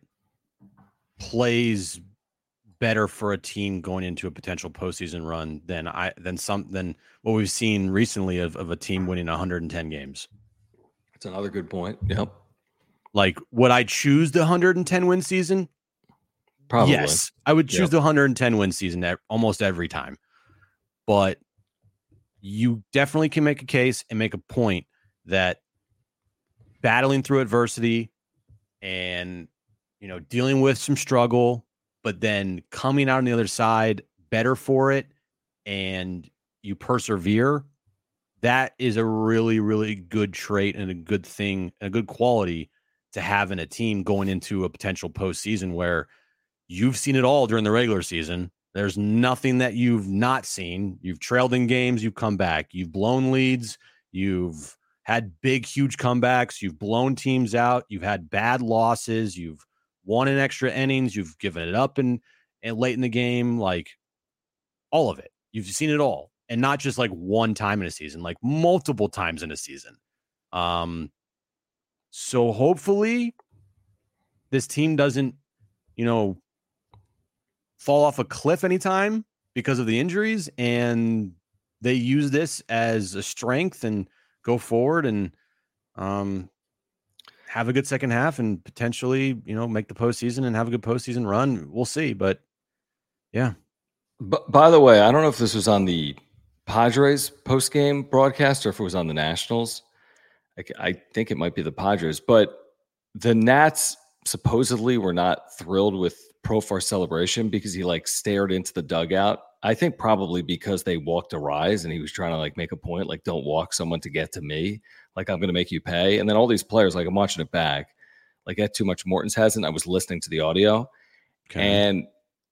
plays better for a team going into a potential postseason run than what we've seen recently of a team winning 110 games. That's another good point. Yep. Like, would I choose the 110 win season? Probably. Yes, I would choose the 110 win season almost every time. But you definitely can make a case and make a point that battling through adversity and, dealing with some struggle, but then coming out on the other side better for it, and you persevere, that is a really, really good trait and a good thing, a good quality to have in a team going into a potential postseason where you've seen it all during the regular season. There's nothing that you've not seen. You've trailed in games, you've come back, you've blown leads, you've had big, huge comebacks, you've blown teams out, you've had bad losses, you've won in extra innings, you've given it up and late in the game, like all of it. You've seen it all, and not just like one time in a season, like multiple times in a season. So hopefully this team doesn't, fall off a cliff anytime because of the injuries, and they use this as a strength and go forward and have a good second half and potentially, make the postseason and have a good postseason run. We'll see, but yeah. But by the way, I don't know if this was on the Padres post-game broadcast or if it was on the Nationals. I think it might be the Padres, but the Nats supposedly were not thrilled with Profar's celebration because he stared into the dugout. I think probably because they walked a rise and he was trying to make a point, don't walk someone to get to me. I'm going to make you pay. And then all these players, I'm watching it back, that Too Much Morton's hasn't. I was listening to the audio. Okay. And,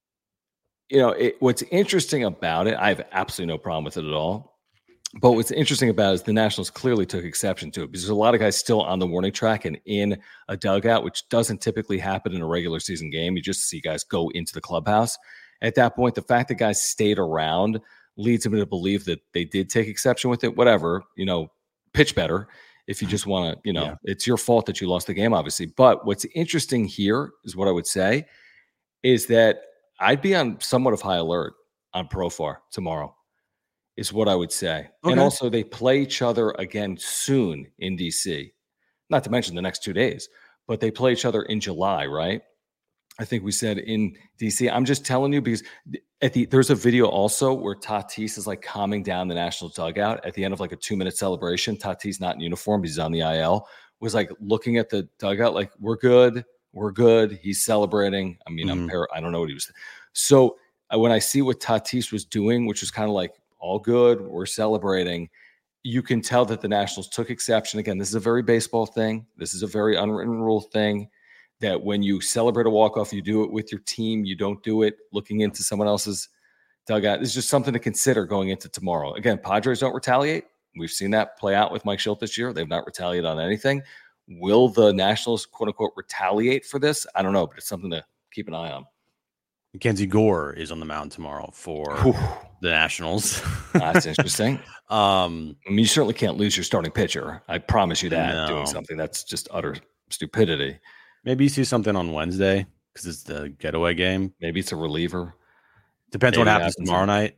what's interesting about it, I have absolutely no problem with it at all. But what's interesting about it is the Nationals clearly took exception to it because there's a lot of guys still on the warning track and in a dugout, which doesn't typically happen in a regular season game. You just see guys go into the clubhouse. At that point, the fact that guys stayed around leads them to believe that they did take exception with it. Whatever, pitch better if you just want to, It's your fault that you lost the game, obviously. But what's interesting here is what I would say is that I'd be on somewhat of high alert on Profar tomorrow. Is what I would say. Okay. And also they play each other again soon in DC, not to mention the next 2 days, but they play each other in July, right? I think we said in DC. I'm just telling you because there's a video also where Tatis is calming down the Nationals dugout at the end of a 2-minute celebration. Tatis not in uniform. He's on the IL, was looking at the dugout we're good. We're good. He's celebrating. I mean, I don't know what he was. So when I see what Tatis was doing, which was kind of all good, we're celebrating, you can tell that the Nationals took exception. Again, this is a very baseball thing. This is a very unwritten rule thing that when you celebrate a walk-off, you do it with your team. You don't do it looking into someone else's dugout. It's just something to consider going into tomorrow. Again, Padres don't retaliate. We've seen that play out with Mike Schulte this year. They've not retaliated on anything. Will the Nationals, quote-unquote, retaliate for this? I don't know, but it's something to keep an eye on. Mackenzie Gore is on the mound tomorrow for the Nationals. That's interesting. I mean, you certainly can't lose your starting pitcher. I promise you that. Doing something that's just utter stupidity. Maybe you see something on Wednesday because it's the getaway game. Maybe it's a reliever. Depends what happens tomorrow night.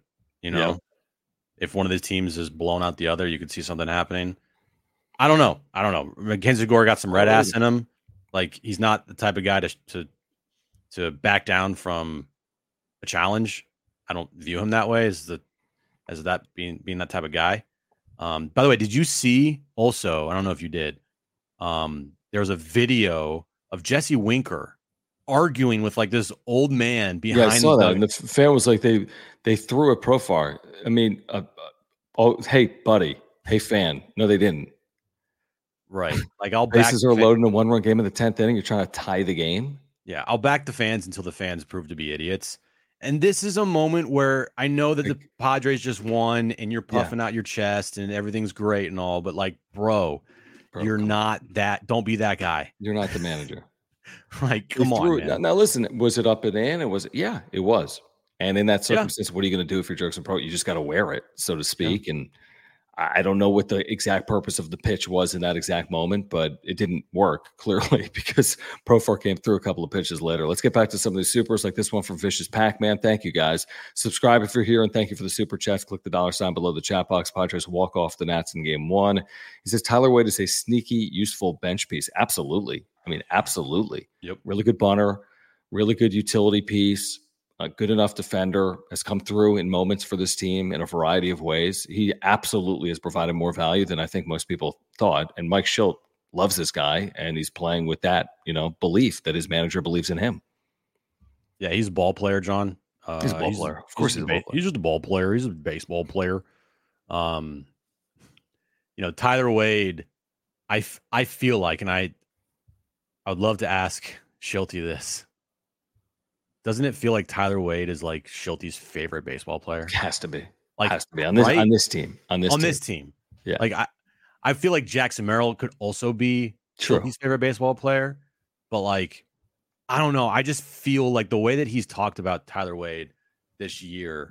If one of the teams is blown out the other, you could see something happening. I don't know. Mackenzie Gore got some red ass in him. He's not the type of guy to back down from a challenge. I don't view him that way as that being that type of guy. By the way, did you see also, I don't know if you did, there was a video of Jesse Winker arguing with like this old man behind. Yeah, I saw that. And the fan was like, they threw a Profar. I mean, oh, hey, buddy. Hey, fan. No, they didn't. Right. Like I'll bases are loaded in a 1-run game in the 10th inning. You're trying to tie the game. Yeah, I'll back the fans until the fans prove to be idiots. And this is a moment where I know that the Padres just won and you're puffing out your chest and everything's great and all, but like, bro you're not that. Don't be that guy. You're not the manager. Like, come on, man. Now, listen, was it up and in? It was, yeah, it was. And in that circumstance, what are you going to do if you're Jurickson Pro? You just got to wear it, so to speak. Yeah. And I don't know what the exact purpose of the pitch was in that exact moment, but it didn't work clearly because Profar came through a couple of pitches later. Let's get back to some of these supers like this one from Vicious Pac-Man. Thank you, guys. Subscribe if you're here, and thank you for the super chats. Click the $sign below the chat box. Padres walk off the Nats in game 1. He says, Tyler Wade is a sneaky, useful bench piece. Absolutely. I mean, absolutely. Yep. Really good bunter, really good utility piece. A good enough defender, has come through in moments for this team in a variety of ways. He absolutely has provided more value than I think most people thought. And Mike Schilt loves this guy, and he's playing with that, belief that his manager believes in him. Yeah, he's a ball player, John. He's a ball player. Of course, he's just a ball player. He's a baseball player. Tyler Wade, I feel like, and I would love to ask Schilty this. Doesn't it feel like Tyler Wade is like Schilte's favorite baseball player? It has to be. Like, has to be on this team. This team. Yeah. Like I feel like Jackson Merrill could also be Schilte's favorite baseball player, but like I don't know. I just feel like the way that he's talked about Tyler Wade this year,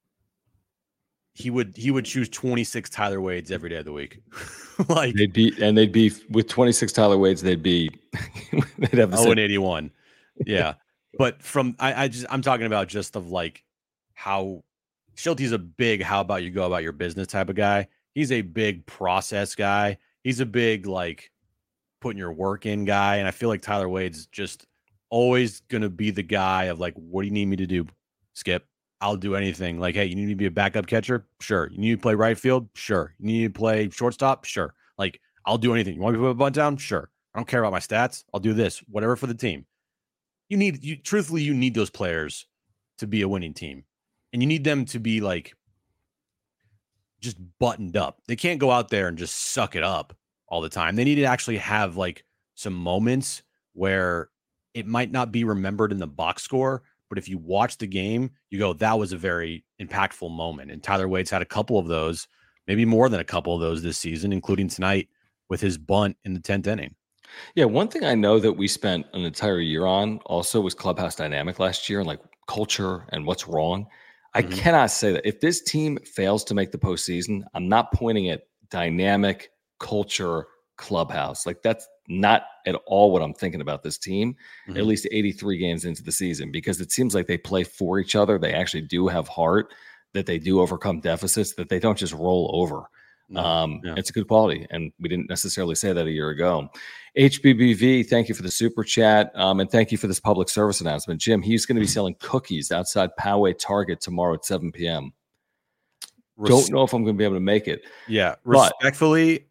he would choose 26 Tyler Wades every day of the week. Like they'd be with 26 Tyler Wades, they'd have the 0-81. Yeah. But I'm talking about just of like how Schilte's a big how about you go about your business type of guy. He's a big process guy. He's a big like putting your work in guy. And I feel like Tyler Wade's just always going to be the guy of like, what do you need me to do, Skip? I'll do anything. Like, hey, you need to be a backup catcher? Sure. You need to play right field? Sure. You need to play shortstop? Sure. Like, I'll do anything. You want me to put a bunt down? Sure. I don't care about my stats. I'll do this, whatever for the team. You need those players to be a winning team, and you need them to be like just buttoned up. They can't go out there and just suck it up all the time. They need to actually have like some moments where it might not be remembered in the box score, but if you watch the game, you go, that was a very impactful moment. And Tyler Wade's had a couple of those, maybe more than a couple of those this season, including tonight with his bunt in the 10th inning. Yeah, one thing I know that we spent an entire year on also was clubhouse dynamic last year and like culture and what's wrong. I cannot say that if this team fails to make the postseason, I'm not pointing at dynamic culture clubhouse. Like that's not at all what I'm thinking about this team, at least 83 games into the season, because it seems like they play for each other. They actually do have heart, that they do overcome deficits, that they don't just roll over. It's a good quality, and we didn't necessarily say that a year ago. HBBV, thank you for the super chat, and thank you for this public service announcement. Jim, he's going to be selling cookies outside Poway Target tomorrow at 7 p.m. Don't know if I'm going to be able to make it. Yeah, respectfully,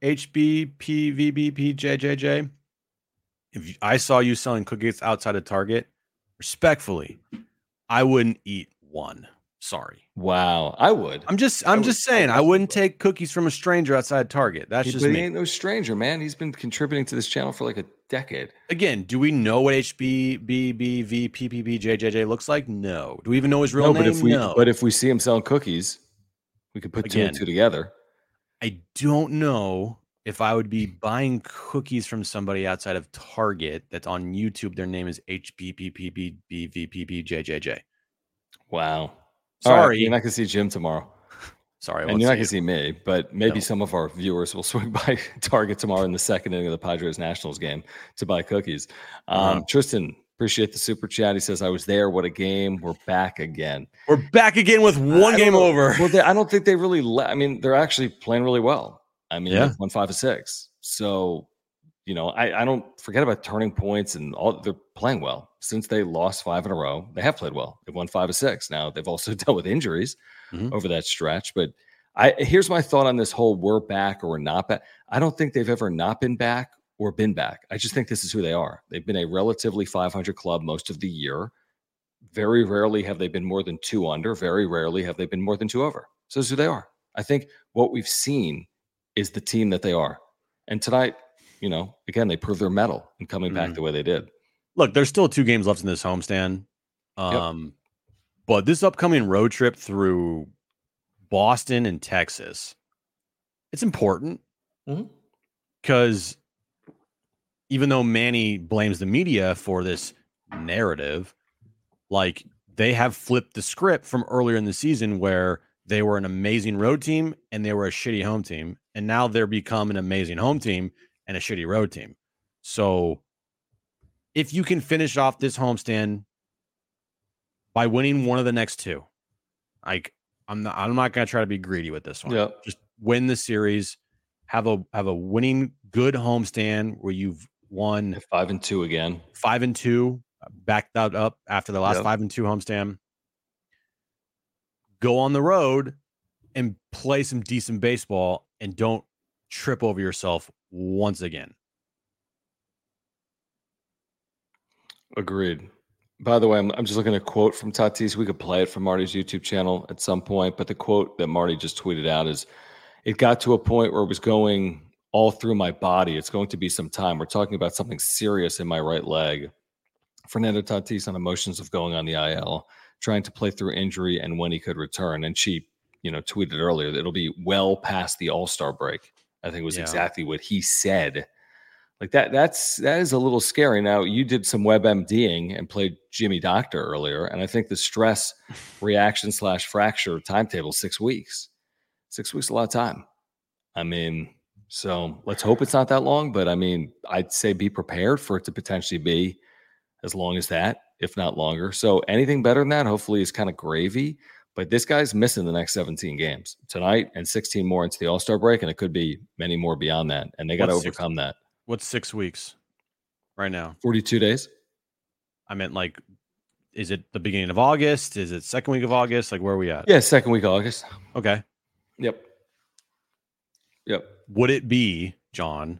HBPVBPJJJ, if I saw you selling cookies outside of Target, respectfully, I wouldn't eat one. Sorry. Wow, I would. I'm just saying I wouldn't take cookies from a stranger outside Target. That's just me. He ain't no stranger, man. He's been contributing to this channel for like a decade. Again, do we know what HBBBVPPBJJJ looks like? No. Do we even know his real name? But if we see him selling cookies, we could put two and two together. I don't know if I would be buying cookies from somebody outside of Target that's on YouTube. Their name is HBPPBVPPJJJ. Wow. Sorry. Right, you're not going to see Jim tomorrow. Sorry. And you're not going to see me, but maybe some of our viewers will swing by Target tomorrow in the second inning of the Padres Nationals game to buy cookies. Tristan, appreciate the super chat. He says, I was there. What a game. We're back again. We're back again with one game over. Well, I don't think they really they're actually playing really well. I mean, they've won 5 of 6. So, I don't forget about turning points and all. They're playing well since they lost 5 in a row. They have played well. They've won 5 of 6. Now they've also dealt with injuries over that stretch. But here's my thought on this whole we're back or we're not back. I don't think they've ever not been back or been back. I just think this is who they are. They've been a relatively 500 club most of the year. Very rarely have they been more than 2 under. Very rarely have they been more than 2 over. So this is who they are. I think what we've seen is the team that they are. And tonight, again, they proved their mettle in coming back the way they did. Look, there's still 2 games left in this homestand. But this upcoming road trip through Boston and Texas, it's important because even though Manny blames the media for this narrative, like they have flipped the script from earlier in the season where they were an amazing road team and they were a shitty home team. And now they're become an amazing home team and a shitty road team. So if you can finish off this homestand by winning one of the next 2, like I'm not going to try to be greedy with this one. Yep. Just win the series, have a winning good homestand where you've won 5-2 again, 5-2, backed that up after the last 5-2 homestand. Go on the road and play some decent baseball and don't trip over yourself once again. Agreed. By the way, I'm just looking at a quote from Tatis. We could play it from Marty's YouTube channel at some point, but the quote that Marty just tweeted out is, "It got to a point where it was going all through my body. It's going to be some time. We're talking about something serious in my right leg." Fernando Tatis on emotions of going on the IL, trying to play through injury and when he could return. And she, tweeted earlier that it'll be well past the All-Star break. I think was exactly what he said. Like that is a little scary. Now, you did some WebMDing and played Jimmy Doctor earlier, and I think the stress reaction / fracture timetable 6 weeks. 6 weeks is a lot of time. I mean, so let's hope it's not that long, but I mean, I'd say be prepared for it to potentially be as long as that, if not longer. So anything better than that, hopefully, is kind of gravy. But this guy's missing the next 17 games tonight and 16 more into the All-Star break, and it could be many more beyond that. And they got to overcome that. What's 6 weeks right now? 42 days. I meant like, is it the beginning of August? Is it second week of August? Like, where are we at? Yeah, second week of August. Okay. Yep. Would it be, John,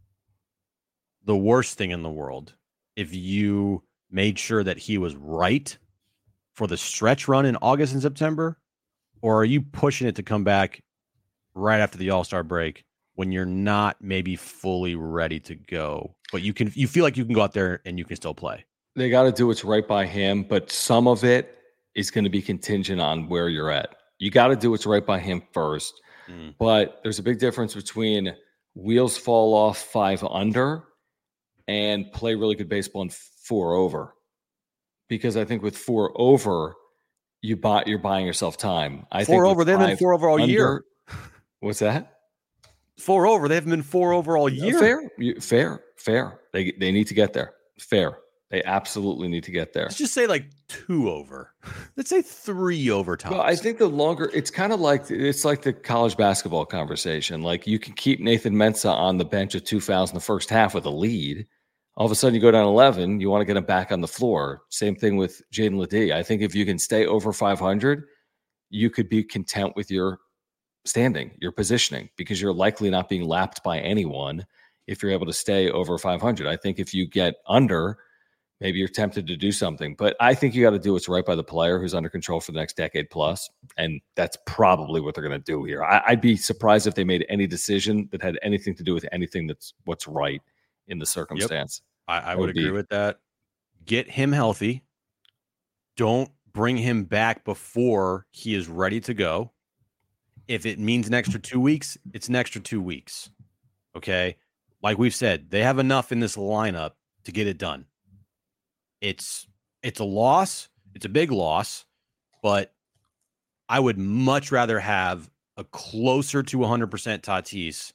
the worst thing in the world if you made sure that he was right for the stretch run in August and September? Or are you pushing it to come back right after the All-Star break when you're not maybe fully ready to go, but you feel like you can go out there and you can still play? They got to do what's right by him, but some of it is going to be contingent on where you're at. You got to do what's right by him first, but there's a big difference between wheels fall off 5 under and play really good baseball in 4 over. Because I think with 4 over, you're buying yourself time. I 4 think over, they've been 4 over all year. What's that? 4 over, they haven't been 4 over all year. Fair. They need to get there. Fair. They absolutely need to get there. Let's just say like 2 over. Let's say 3 over tops. Well, I think the longer, it's kind of like, it's like the college basketball conversation. Like you can keep Nathan Mensah on the bench at 2 fouls in the first half with a lead. All of a sudden you go down 11, you want to get him back on the floor. Same thing with Jaden Ledee. I think if you can stay over 500, you could be content with your standing, your positioning, because you're likely not being lapped by anyone if you're able to stay over 500. I think if you get under, maybe you're tempted to do something, but I think you got to do what's right by the player who's under control for the next decade plus. And that's probably what they're going to do here. I'd be surprised if they made any decision that had anything to do with anything that's what's right in the circumstance. Yep. I would agree with that. Get him healthy. Don't bring him back before he is ready to go. If it means an extra 2 weeks, it's an extra 2 weeks. Okay. Like we've said, they have enough in this lineup to get it done. It's a loss. It's a big loss, but I would much rather have a closer to 100% Tatis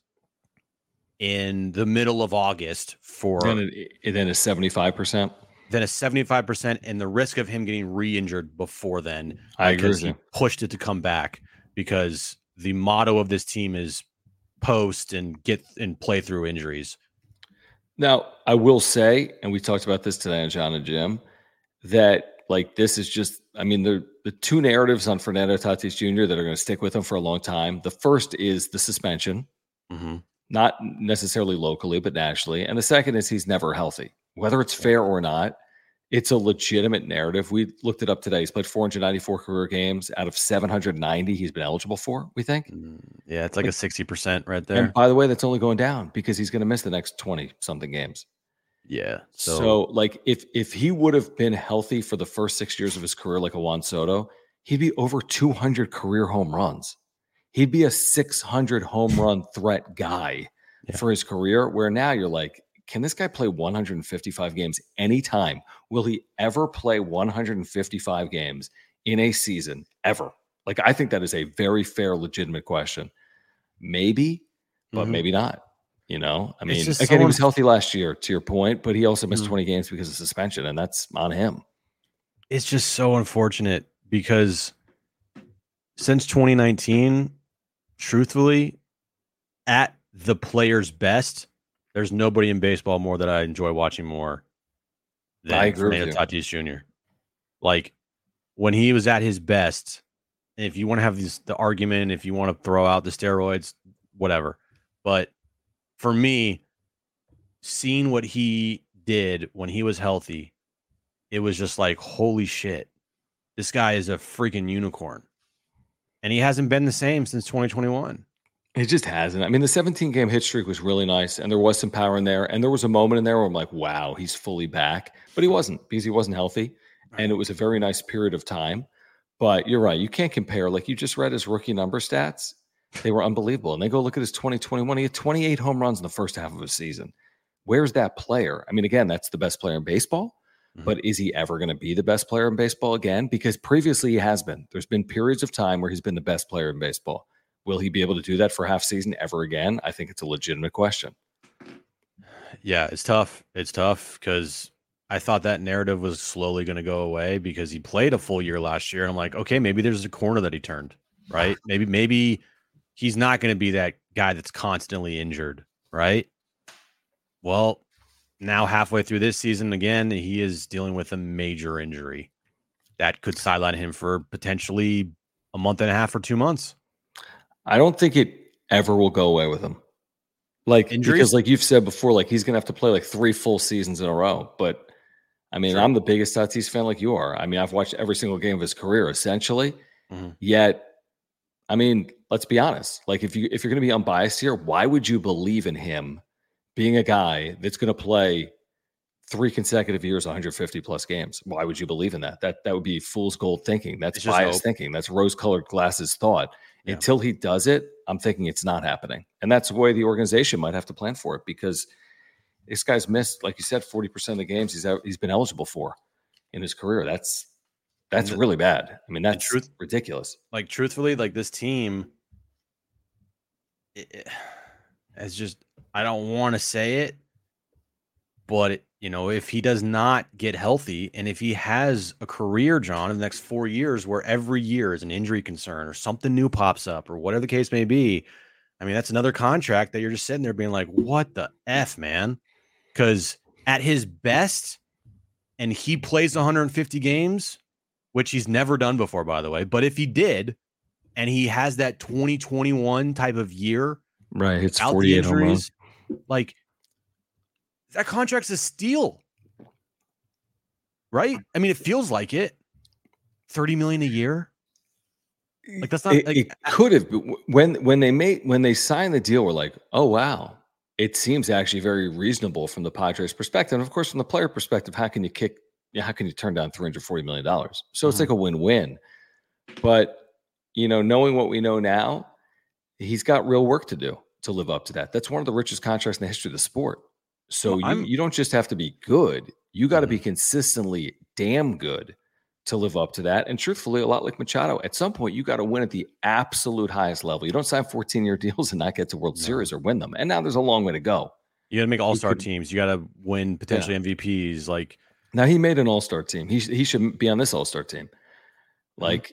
in the middle of August than a 75%. Than a 75% and the risk of him getting re-injured before then. I agree with you. You. Pushed it to come back because the motto of this team is post and get and play through injuries. Now, I will say, and we talked about this today on John and Jim, that like this is just, I mean, the two narratives on Fernando Tatis Jr. that are going to stick with him for a long time. The first is the suspension, not necessarily locally, but nationally. And the second is he's never healthy. Whether it's fair or not, it's a legitimate narrative. We looked it up today. He's played 494 career games out of 790 he's been eligible for, we think. Yeah, it's like a 60% right there. And by the way, that's only going down because he's going to miss the next 20-something games. Yeah. So like if he would have been healthy for the first 6 years of his career like a Juan Soto, he'd be over 200 career home runs. He'd be a 600 home run threat guy for his career, where now you're like, can this guy play 155 games anytime? Will he ever play 155 games in a season ever? Like, I think that is a very fair, legitimate question. Maybe, but maybe not. You know, I mean, again, he was healthy last year, to your point, but he also missed 20 games because of suspension, and that's on him. It's just so unfortunate because since 2019, truthfully, at the player's best, there's nobody in baseball more that I enjoy watching more than Fernando Tatis Jr. Like, when he was at his best, and if you want to have the argument, if you want to throw out the steroids, whatever. But for me, seeing what he did when he was healthy, it was just like, holy shit, this guy is a freaking unicorn. And he hasn't been the same since 2021. It just hasn't. I mean, the 17-game hit streak was really nice, and there was some power in there. And there was a moment in there where I'm like, wow, he's fully back. But he wasn't, because he wasn't healthy. And it was a very nice period of time. But you're right. You can't compare. Like, you just read his rookie number stats. They were unbelievable. And then go look at his 2021. He had 28 home runs in the first half of his season. Where's that player? I mean, again, that's the best player in baseball. But is he ever going to be the best player in baseball again? Because previously he has been. There's been periods of time where he's been the best player in baseball. Will he be able to do that for half season ever again? I think it's a legitimate question. Yeah, it's tough. It's tough because I thought that narrative was slowly going to go away because he played a full year last year. And I'm like, okay, maybe there's a corner that he turned, right? Maybe he's not going to be that guy that's constantly injured, right? Well, now halfway through this season, again, he is dealing with a major injury that could sideline him for potentially a month and a half or 2 months. I don't think it ever will go away with him. Like, injuries? Because like you've said before, like he's going to have to play like 3 full seasons in a row. But I mean, I'm the biggest Tatis fan like you are. I mean, I've watched every single game of his career essentially. Yet, I mean, let's be honest. Like if you're going to be unbiased here, why would you believe in him being a guy that's going to play 3 consecutive years, 150 plus games? Why would you believe in that? That would be fool's gold thinking. That's biased thinking. That's rose-colored glasses thought. Yeah. Until he does it, I'm thinking it's not happening. And that's the way the organization might have to plan for it, because this guy's missed, like you said, 40% of the games he's been eligible for in his career. That's really bad. I mean, that's ridiculous. Like, truthfully, like this team, it's just, I don't want to say it, but if he does not get healthy, and if he has a career, John, in the next 4 years where every year is an injury concern or something new pops up or whatever the case may be, I mean, that's another contract that you're just sitting there being like, what the F, man? Because at his best, and he plays 150 games, which he's never done before, by the way, but if he did, and he has that 2021 type of year, right, it's 48 home runs, like, that contract's a steal, right? I mean, it feels like it. $30 million a year. Like, that's not. It could have. When they signed the deal, we're like, oh wow, it seems actually very reasonable from the Padres' perspective. And of course, from the player perspective, how can you turn down $340 million? So it's like a win-win. But knowing what we know now, he's got real work to do to live up to that. That's one of the richest contracts in the history of the sport. So you don't just have to be good. You got to be consistently damn good to live up to that. And truthfully, a lot like Machado, at some point, you got to win at the absolute highest level. You don't sign 14-year deals and not get to World Series or win them. And now there's a long way to go. You got to make all-star teams. You got to win potentially MVPs. Like, now he made an all-star team. He should be on this all-star team. Like,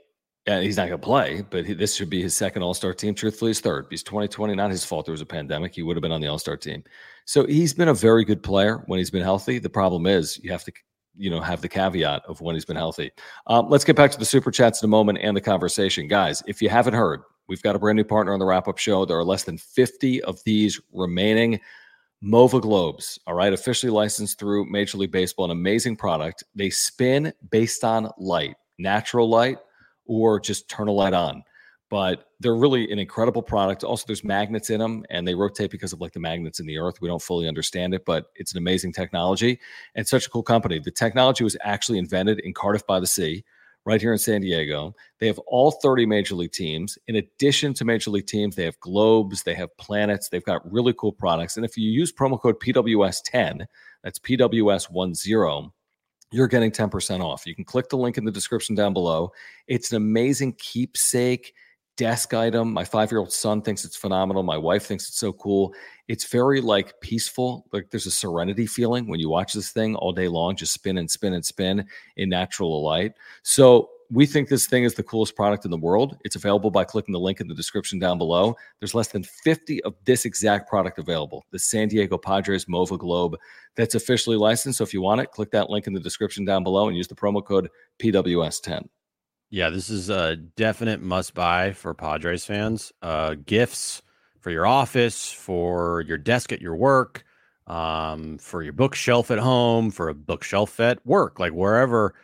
Yeah, he's not going to play, but this should be his second All-Star team. Truthfully, his third. He's 2020, not his fault. There was a pandemic. He would have been on the All-Star team. So he's been a very good player when he's been healthy. The problem is you have to, have the caveat of when he's been healthy. Let's get back to the Super Chats in a moment and the conversation. Guys, if you haven't heard, we've got a brand new partner on the wrap-up show. There are less than 50 of these remaining. Mova Globes, all right, officially licensed through Major League Baseball, an amazing product. They spin based on light, natural light, or just turn a light on. But they're really an incredible product. Also, there's magnets in them, and they rotate because of like the magnets in the earth. We don't fully understand it, but it's an amazing technology and such a cool company. The technology was actually invented in Cardiff by the Sea, right here in San Diego. They have all 30 Major League teams. In addition to Major League teams, they have globes, they have planets, they've got really cool products. And if you use promo code PWS10, that's PWS10, you're getting 10% off. You can click the link in the description down below. It's an amazing keepsake desk item. My 5-year-old son thinks it's phenomenal. My wife thinks it's so cool. It's very like peaceful. Like there's a serenity feeling when you watch this thing all day long, just spin and spin and spin in natural light. So we think this thing is the coolest product in the world. It's available by clicking the link in the description down below. There's less than 50 of this exact product available, the San Diego Padres Mova Globe that's officially licensed. So if you want it, click that link in the description down below and use the promo code PWS10. Yeah, this is a definite must-buy for Padres fans. Gifts for your office, for your desk at your work, for your bookshelf at home, for a bookshelf at work, like wherever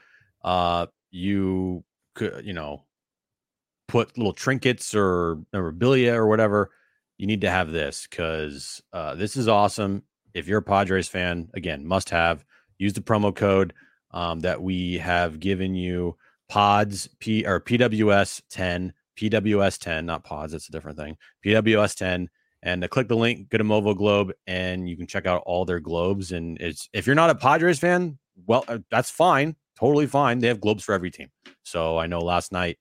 you could, put little trinkets or memorabilia or whatever. You need to have this because this is awesome. If you're a Padres fan, again, must have. Use the promo code that we have given you. Pods or PWS10, PWS10, not pods. That's a different thing. PWS10, and click the link, get a Mova Globe, and you can check out all their globes. And if you're not a Padres fan, well, that's fine, totally fine. They have globes for every team. So I know last night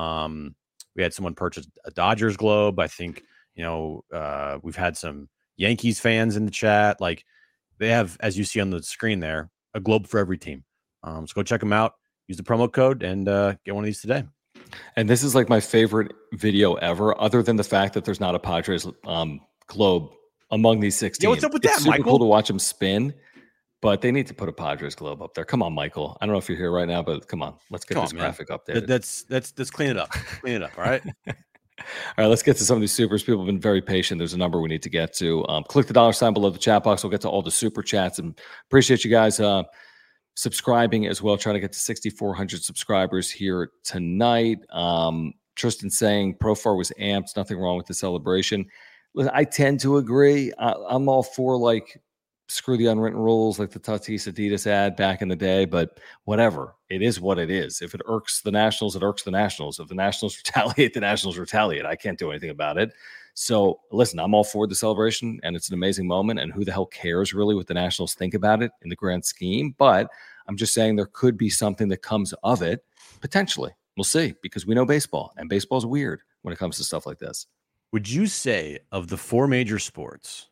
we had someone purchase a Dodgers globe. I think we've had some Yankees fans in the chat. Like they have, as you see on the screen there, a globe for every team. So go check them out. Use the promo code and get one of these today. And this is like my favorite video ever, other than the fact that there's not a Padres globe among these 16. Yeah, what's up with that, super Michael? Cool to watch them spin, but they need to put a Padres globe up there. Come on, Michael. I don't know if you're here right now, but come on. Let's get this graphic up there. Let's clean it up. Clean it up, all right? All right, let's get to some of these supers. People have been very patient. There's a number we need to get to. Click the $ below the chat box. We'll get to all the super chats, and appreciate you guys subscribing as well, trying to get to 6,400 subscribers here tonight. Tristan saying Profar was amped, nothing wrong with the celebration. Listen, I tend to agree. I'm all for like screw the unwritten rules, like the Tatis Adidas ad back in the day, but whatever. It is what it is. If it irks the Nationals, it irks the Nationals. If the Nationals retaliate, the Nationals retaliate. I can't do anything about it. So listen, I'm all for the celebration, and it's an amazing moment, and who the hell cares really what the Nationals think about it in the grand scheme? But I'm just saying there could be something that comes of it, potentially. We'll see, because we know baseball, and baseball's weird when it comes to stuff like this. Would you say of the 4 major sports,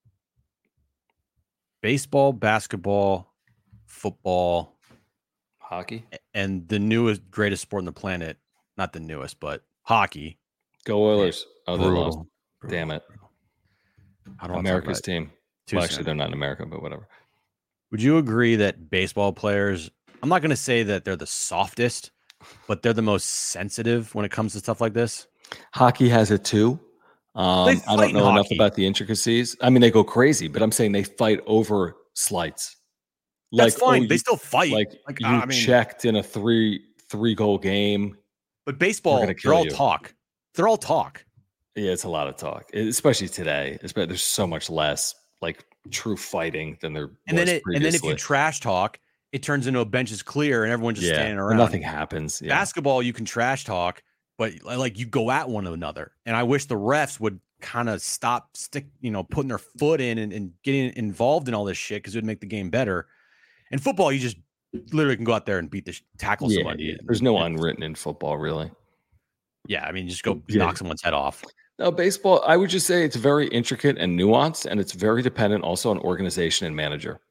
baseball, basketball, football, hockey, and the newest, greatest sport on the planet, not the newest, but hockey. Go Oilers. Oh, they lost. Brutal. Damn it. I don't America's team. Well, actually, soon. they're not in America, but whatever. Would you agree that baseball players, I'm not going to say that they're the softest, but they're the most sensitive when it comes to stuff like this? Hockey has it too. I don't know enough about the intricacies. I mean, they go crazy, but I'm saying they fight over slights. That's fine. They still fight. You checked in a three goal game. But baseball, they're all talk. They're all talk. Yeah, it's a lot of talk, especially today. There's so much less like true fighting than there was previously. And then if you trash talk, it turns into a bench is clear and everyone's just standing around. Nothing happens. Yeah. Basketball, you can trash talk, but like you go at one another. And I wish the refs would kind of stop putting their foot in and getting involved in all this shit because it would make the game better. And football, you just literally can go out there and tackle somebody. Yeah. There's no unwritten in football, really. Yeah, I mean, just go knock someone's head off. No, baseball, I would just say it's very intricate and nuanced, and it's very dependent also on organization and manager.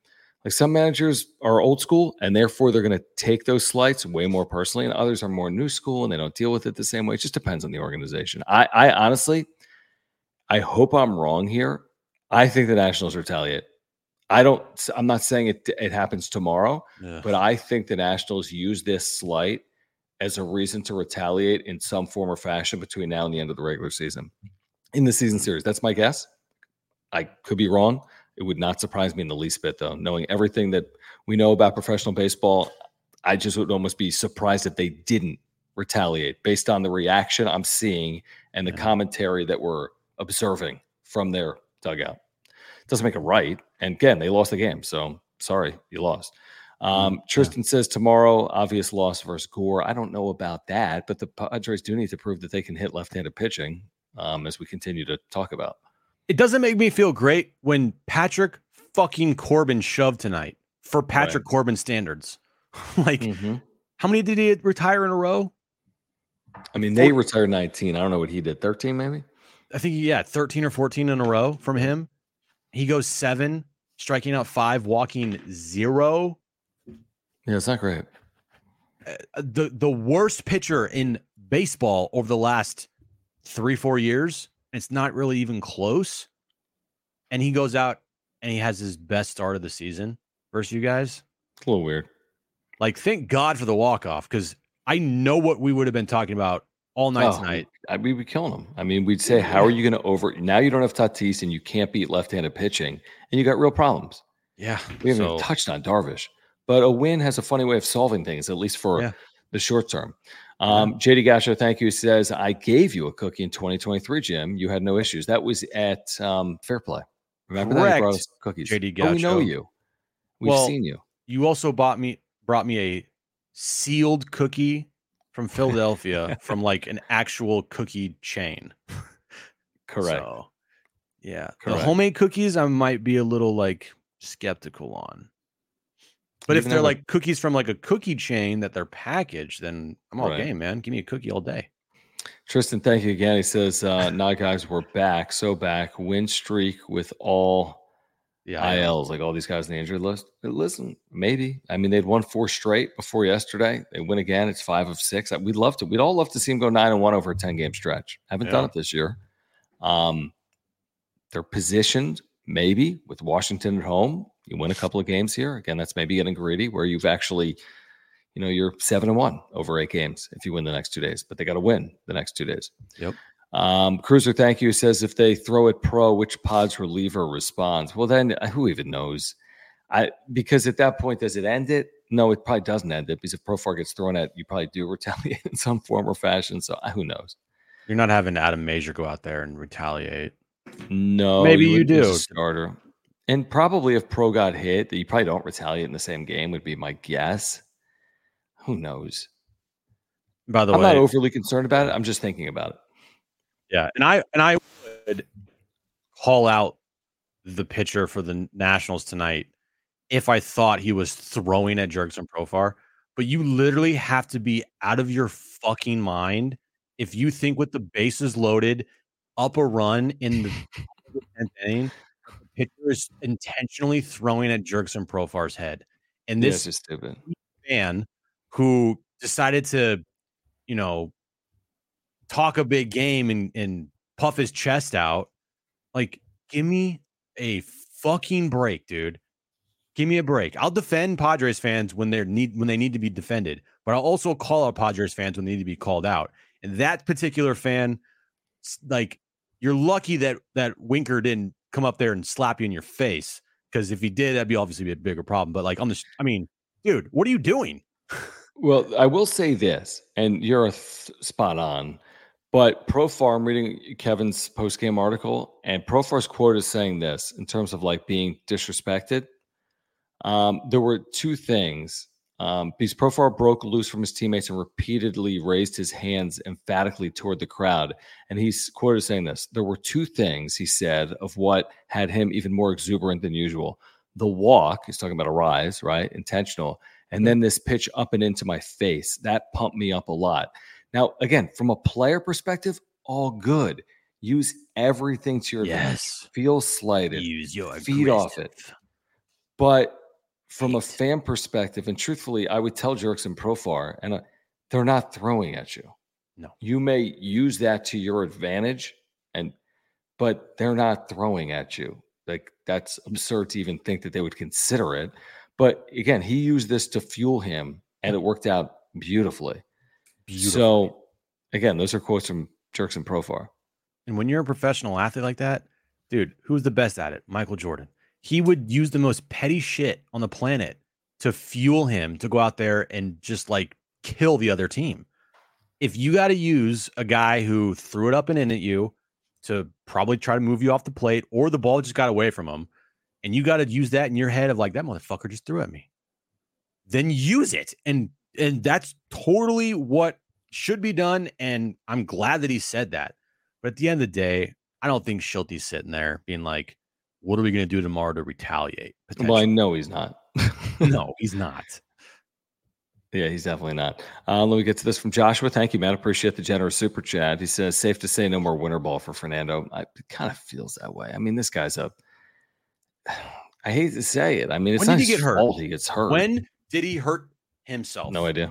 Like some managers are old school and therefore they're going to take those slights way more personally, and others are more new school and they don't deal with it the same way. It just depends on the organization. I honestly, I hope I'm wrong here. I think the Nationals retaliate. I'm not saying it happens tomorrow, but I think the Nationals use this slight as a reason to retaliate in some form or fashion between now and the end of the regular season in the season series. That's my guess. I could be wrong. It would not surprise me in the least bit, though. Knowing everything that we know about professional baseball, I just would almost be surprised if they didn't retaliate based on the reaction I'm seeing and the commentary that we're observing from their dugout. Doesn't make it right. And again, they lost the game. So sorry, you lost. Tristan says tomorrow, obvious loss versus Gore. I don't know about that, but the Padres do need to prove that they can hit left-handed pitching as we continue to talk about. It doesn't make me feel great when Patrick fucking Corbin shoved tonight for Patrick Corbin standards. Like, how many did he retire in a row? I mean, they retired 19. I don't know what he did. 13 maybe? I think, 13 or 14 in a row from him. He goes 7, striking out 5, walking 0. Yeah, it's not great. The worst pitcher in baseball over the last 3-4 years. It's not really even close. And he goes out and he has his best start of the season versus you guys. It's a little weird. Like, thank God for the walk-off, because I know what we would have been talking about all night tonight. We'd be killing him. I mean, we'd say, how are you going to now you don't have Tatis and you can't beat left-handed pitching and you got real problems. Yeah. We haven't even touched on Darvish. But a win has a funny way of solving things, at least for the short term. JD Gasher, thank you, says, I gave you a cookie in 2023, Jim. You had no issues. That was at Fair Play. Remember that? You brought us cookies. JD Gasher. Oh, we know you. We've seen you. You also brought me a sealed cookie from Philadelphia from like an actual cookie chain. Correct. So, yeah. Correct. The homemade cookies, I might be a little like skeptical on. But if they're like cookies from like a cookie chain that they're packaged, then I'm all game, man. Give me a cookie all day. Tristan, thank you again. He says, "Nah, guys, we're back. So back. Win streak with all ILs, like all these guys in the injured list. But listen, maybe. I mean, they'd won 4 straight before yesterday. They win again. It's 5 of 6. We'd love to. We'd all love to see them go 9-1 over a 10-game stretch. Haven't done it this year. They're positioned maybe with Washington at home. You win a couple of games here. Again, that's maybe getting greedy where you've actually, you're 7-1 over 8 games if you win the next 2 days, but they got to win the next 2 days. Yep. Cruiser, thank you, says, if they throw it pro, which Pods reliever responds? Well, then who even knows? Because at that point, does it end it? No, it probably doesn't end it, because if Profar gets thrown at, you probably do retaliate in some form or fashion. So who knows? You're not having Adam Major go out there and retaliate. No, maybe you do. Starter. And probably if Pro got hit, you probably don't retaliate in the same game, would be my guess. Who knows? By the way, I'm not overly concerned about it. I'm just thinking about it. Yeah, and I would call out the pitcher for the Nationals tonight if I thought he was throwing at Jurickson Profar. But you literally have to be out of your fucking mind if you think with the bases loaded, up a run in the 10th inning, the pitcher is intentionally throwing at Jurickson Profar's head. And this is stupid fan who decided to, talk a big game and puff his chest out, like, give me a fucking break, dude. Give me a break. I'll defend Padres fans when they need to be defended, but I'll also call out Padres fans when they need to be called out. And that particular fan, like, you're lucky that Winker didn't come up there and slap you in your face, because if he did, that'd be obviously a bigger problem. But like dude, what are you doing? Well, I will say this, and you're spot on, but Profar, I'm reading Kevin's post-game article, and Profar's quote is saying this in terms of like being disrespected. There were 2 things. Because Profar broke loose from his teammates and repeatedly raised his hands emphatically toward the crowd. And he's quoted saying this: there were 2 things, he said, of what had him even more exuberant than usual. The walk, he's talking about a rise, right? Intentional. And then this pitch up and into my face. That pumped me up a lot. Now, again, from a player perspective, all good. Use everything to your advantage. Feel slighted. Use your feed off it. But from a fan perspective, and truthfully, I would tell Jerks and Profar, and they're not throwing at you. No. You may use that to your advantage, but they're not throwing at you. Like, that's absurd to even think that they would consider it. But again, he used this to fuel him, and it worked out beautifully. So again, those are quotes from Jerks and Profar. And when you're a professional athlete like that, dude, who's the best at it? Michael Jordan. He would use the most petty shit on the planet to fuel him to go out there and just like kill the other team. If you got to use a guy who threw it up and in at you to probably try to move you off the plate, or the ball just got away from him, and you got to use that in your head of like, that motherfucker just threw at me, then use it. And that's totally what should be done. And I'm glad that he said that. But at the end of the day, I don't think Schilte's sitting there being like, what are we going to do tomorrow to retaliate? Well, I know he's not. No, he's not. Yeah, he's definitely not. Let me get to this from Joshua. Thank you, man. Appreciate the generous super chat. He says, safe to say no more winter ball for Fernando. It kind of feels that way. I mean, this guy's I hate to say it. I mean, it's when not did he his get hurt? fault he gets hurt. When did he hurt himself? No idea.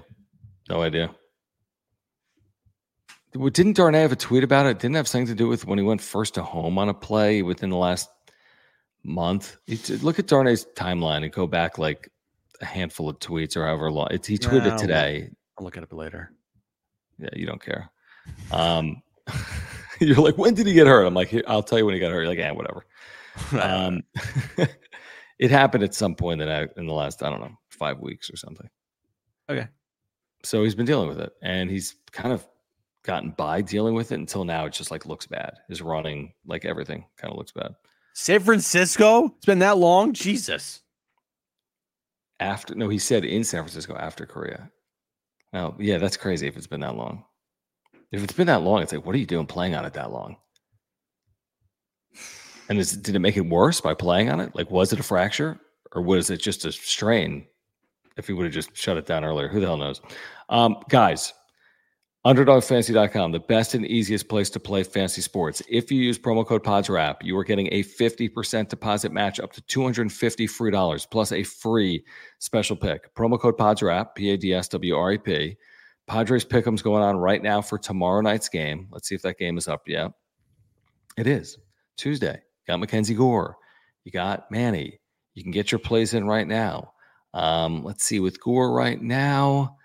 Didn't Darnay have a tweet about it? Didn't it have something to do with when he went first to home on a play within the last month? Look at Darnay's timeline and go back like a handful of tweets or however long. He tweeted it today. I'll look at it later. Yeah, you don't care. You're like, when did he get hurt? I'm like, I'll tell you when he got hurt. You're like, yeah, whatever. It happened at some point in the last, 5 weeks or something. Okay. So he's been dealing with it, and he's kind of gotten by dealing with it until now. It just like looks bad. His running, like everything, kind of looks bad. San Francisco? It's been that long? Jesus. He said in San Francisco after Korea. Now, yeah, that's crazy if it's been that long. If it's been that long, it's like, what are you doing playing on it that long? And did it make it worse by playing on it? Like, was it a fracture, or was it just a strain? If he would have just shut it down earlier, who the hell knows? Guys, UnderdogFantasy.com, the best and easiest place to play fantasy sports. If you use promo code PODSWRAP, you are getting a 50% deposit match up to $250 free dollars, plus a free special pick. Promo code PODSWRAP, PADSWRAP. Padres Pick'em's going on right now for tomorrow night's game. Let's see if that game is up yet. It is. Tuesday. You got Mackenzie Gore. You got Manny. You can get your plays in right now. Let's see, with Gore right now,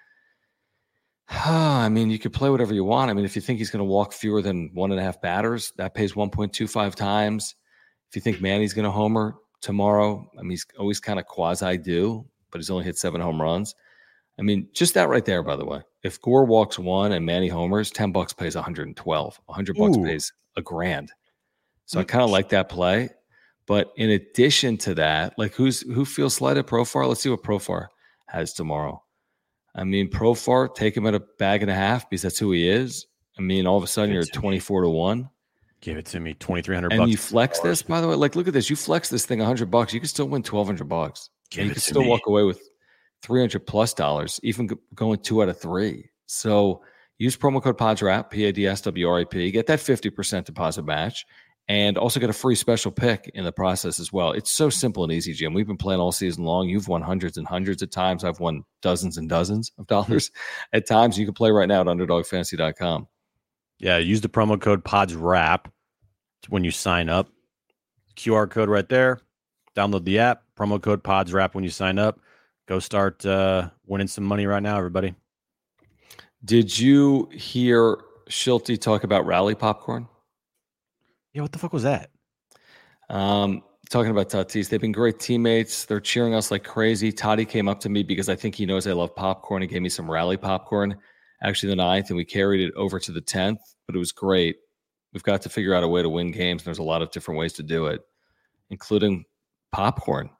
I mean, you could play whatever you want. I mean, if you think he's going to walk fewer than 1.5 batters, that pays 1.25 times. If you think Manny's going to homer tomorrow, I mean, he's always kind of quasi-due, but he's only hit 7 home runs. I mean, just that right there, by the way. If Gore walks 1 and Manny homers, $10 pays 112. $100 pays $1,000. So I kind of like that play. But in addition to that, like who feels slighted? Profar? Let's see what Profar has tomorrow. I mean, Profar, take him at a bag and a half because that's who he is. I mean, all of a sudden you're at 24-1. Give it to me, $2,300. And you flex this, by the way. Like, look at this. You flex this thing $100. You can still win $1,200. You can still walk away with $300+ even going 2 out of 3. So use promo code PODSWRAP, PADSWRAP. Get that 50% deposit match. And also get a free special pick in the process as well. It's so simple and easy, Jim. We've been playing all season long. You've won hundreds and hundreds of times. I've won dozens and dozens of dollars at times. You can play right now at UnderdogFantasy.com. Yeah, use the promo code PODSWRAP when you sign up. QR code right there. Download the app. Promo code PODSWRAP when you sign up. Go start winning some money right now, everybody. Did you hear Schilte talk about rally popcorn? Yeah, what the fuck was that? Talking about Tatis, they've been great teammates. They're cheering us like crazy. Toddy came up to me because I think he knows I love popcorn. He gave me some rally popcorn, actually the 9th, and we carried it over to the 10th, but it was great. We've got to figure out a way to win games. There's a lot of different ways to do it, including popcorn.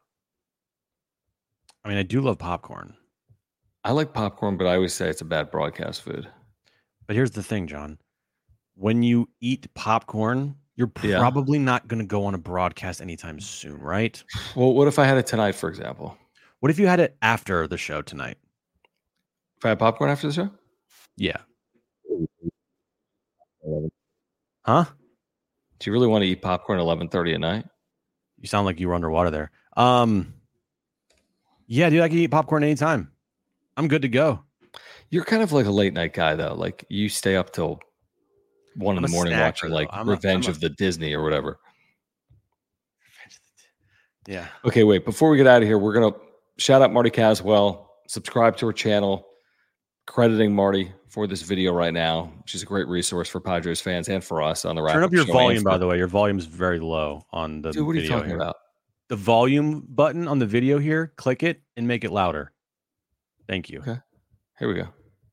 I mean, I do love popcorn. I like popcorn, but I always say it's a bad broadcast food. But here's the thing, John. When you eat popcorn, you're probably not going to go on a broadcast anytime soon, right? Well, what if I had it tonight, for example? What if you had it after the show tonight? If I had popcorn after the show? Yeah. Huh? Do you really want to eat popcorn at 11:30 at night? You sound like you were underwater there. Yeah, dude, I can eat popcorn anytime. I'm good to go. You're kind of like a late night guy, though. Like you stay up till 1 in the morning snacker, watching like Revenge of the Disney or whatever. Yeah. Okay, wait. Before we get out of here, we're going to shout out Marty Caswell, subscribe to her channel, crediting Marty for this video right now. She's a great resource for Padres fans and for us on the wrap. Turn up your volume, by the way. Your volume's very low on the Dude, what are you video talking here. about? The volume button on the video here, click it and make it louder. Thank you. Okay. Here we go.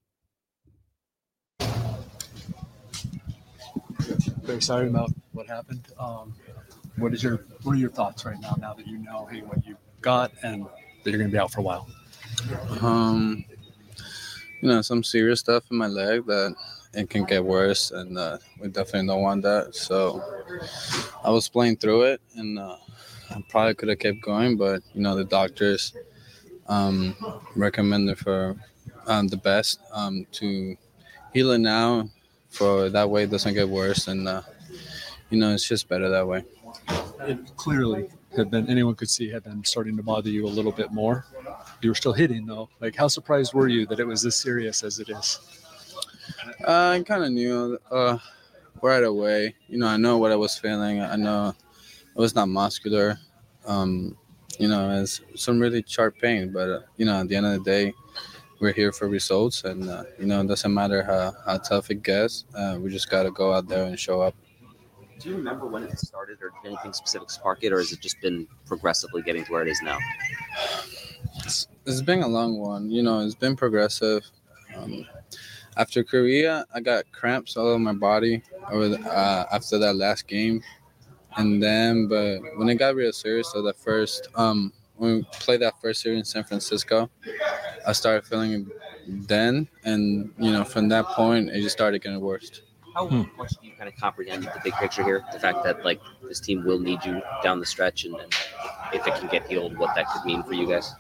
Very sorry about what happened. What are your thoughts right now that you know, hey, what you got and that you're going to be out for a while? Some serious stuff in my leg that it can get worse, and we definitely don't want that. So I was playing through it, and I probably could have kept going, but the doctors recommended for the best to heal it now, for that way it doesn't get worse, and it's just better that way. It clearly anyone could see had been starting to bother you a little bit more. You were still hitting though. Like, how surprised were you that it was as serious as it is? I kind of knew right away. I know what I was feeling. I know it was not muscular. It's some really sharp pain, but at the end of the day, we're here for results, and it doesn't matter how tough it gets. We just got to go out there and show up. Do you remember when it started, or did anything specific spark it, or has it just been progressively getting to where it is now? It's been a long one. It's been progressive. After Korea, I got cramps all over my body after that last game, and then but when it got real serious, so that first when we played that first series in San Francisco, I started feeling it then, and from that point, it just started getting worse. How much do you kind of comprehend the big picture here? The fact that this team will need you down the stretch, and if it can get healed, what that could mean for you guys?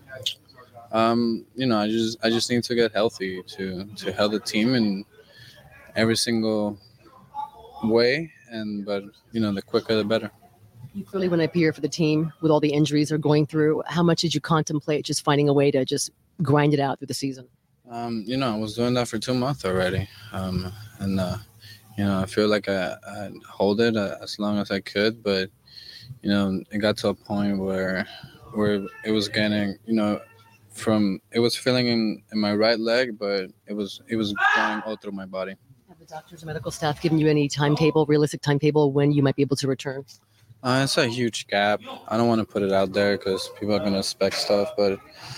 I just need to get healthy to help the team in every single way, but the quicker the better. You clearly went up here for the team with all the injuries they're going through. How much did you contemplate just finding a way to just grind it out through the season? I was doing that for 2 months already. I feel like I hold it as long as I could, but, it got to a point where it was getting, it was feeling in my right leg, but it was going all through my body. Have the doctors and medical staff given you any realistic timetable when you might be able to return? It's a huge gap. I don't want to put it out there because people are going to expect stuff, but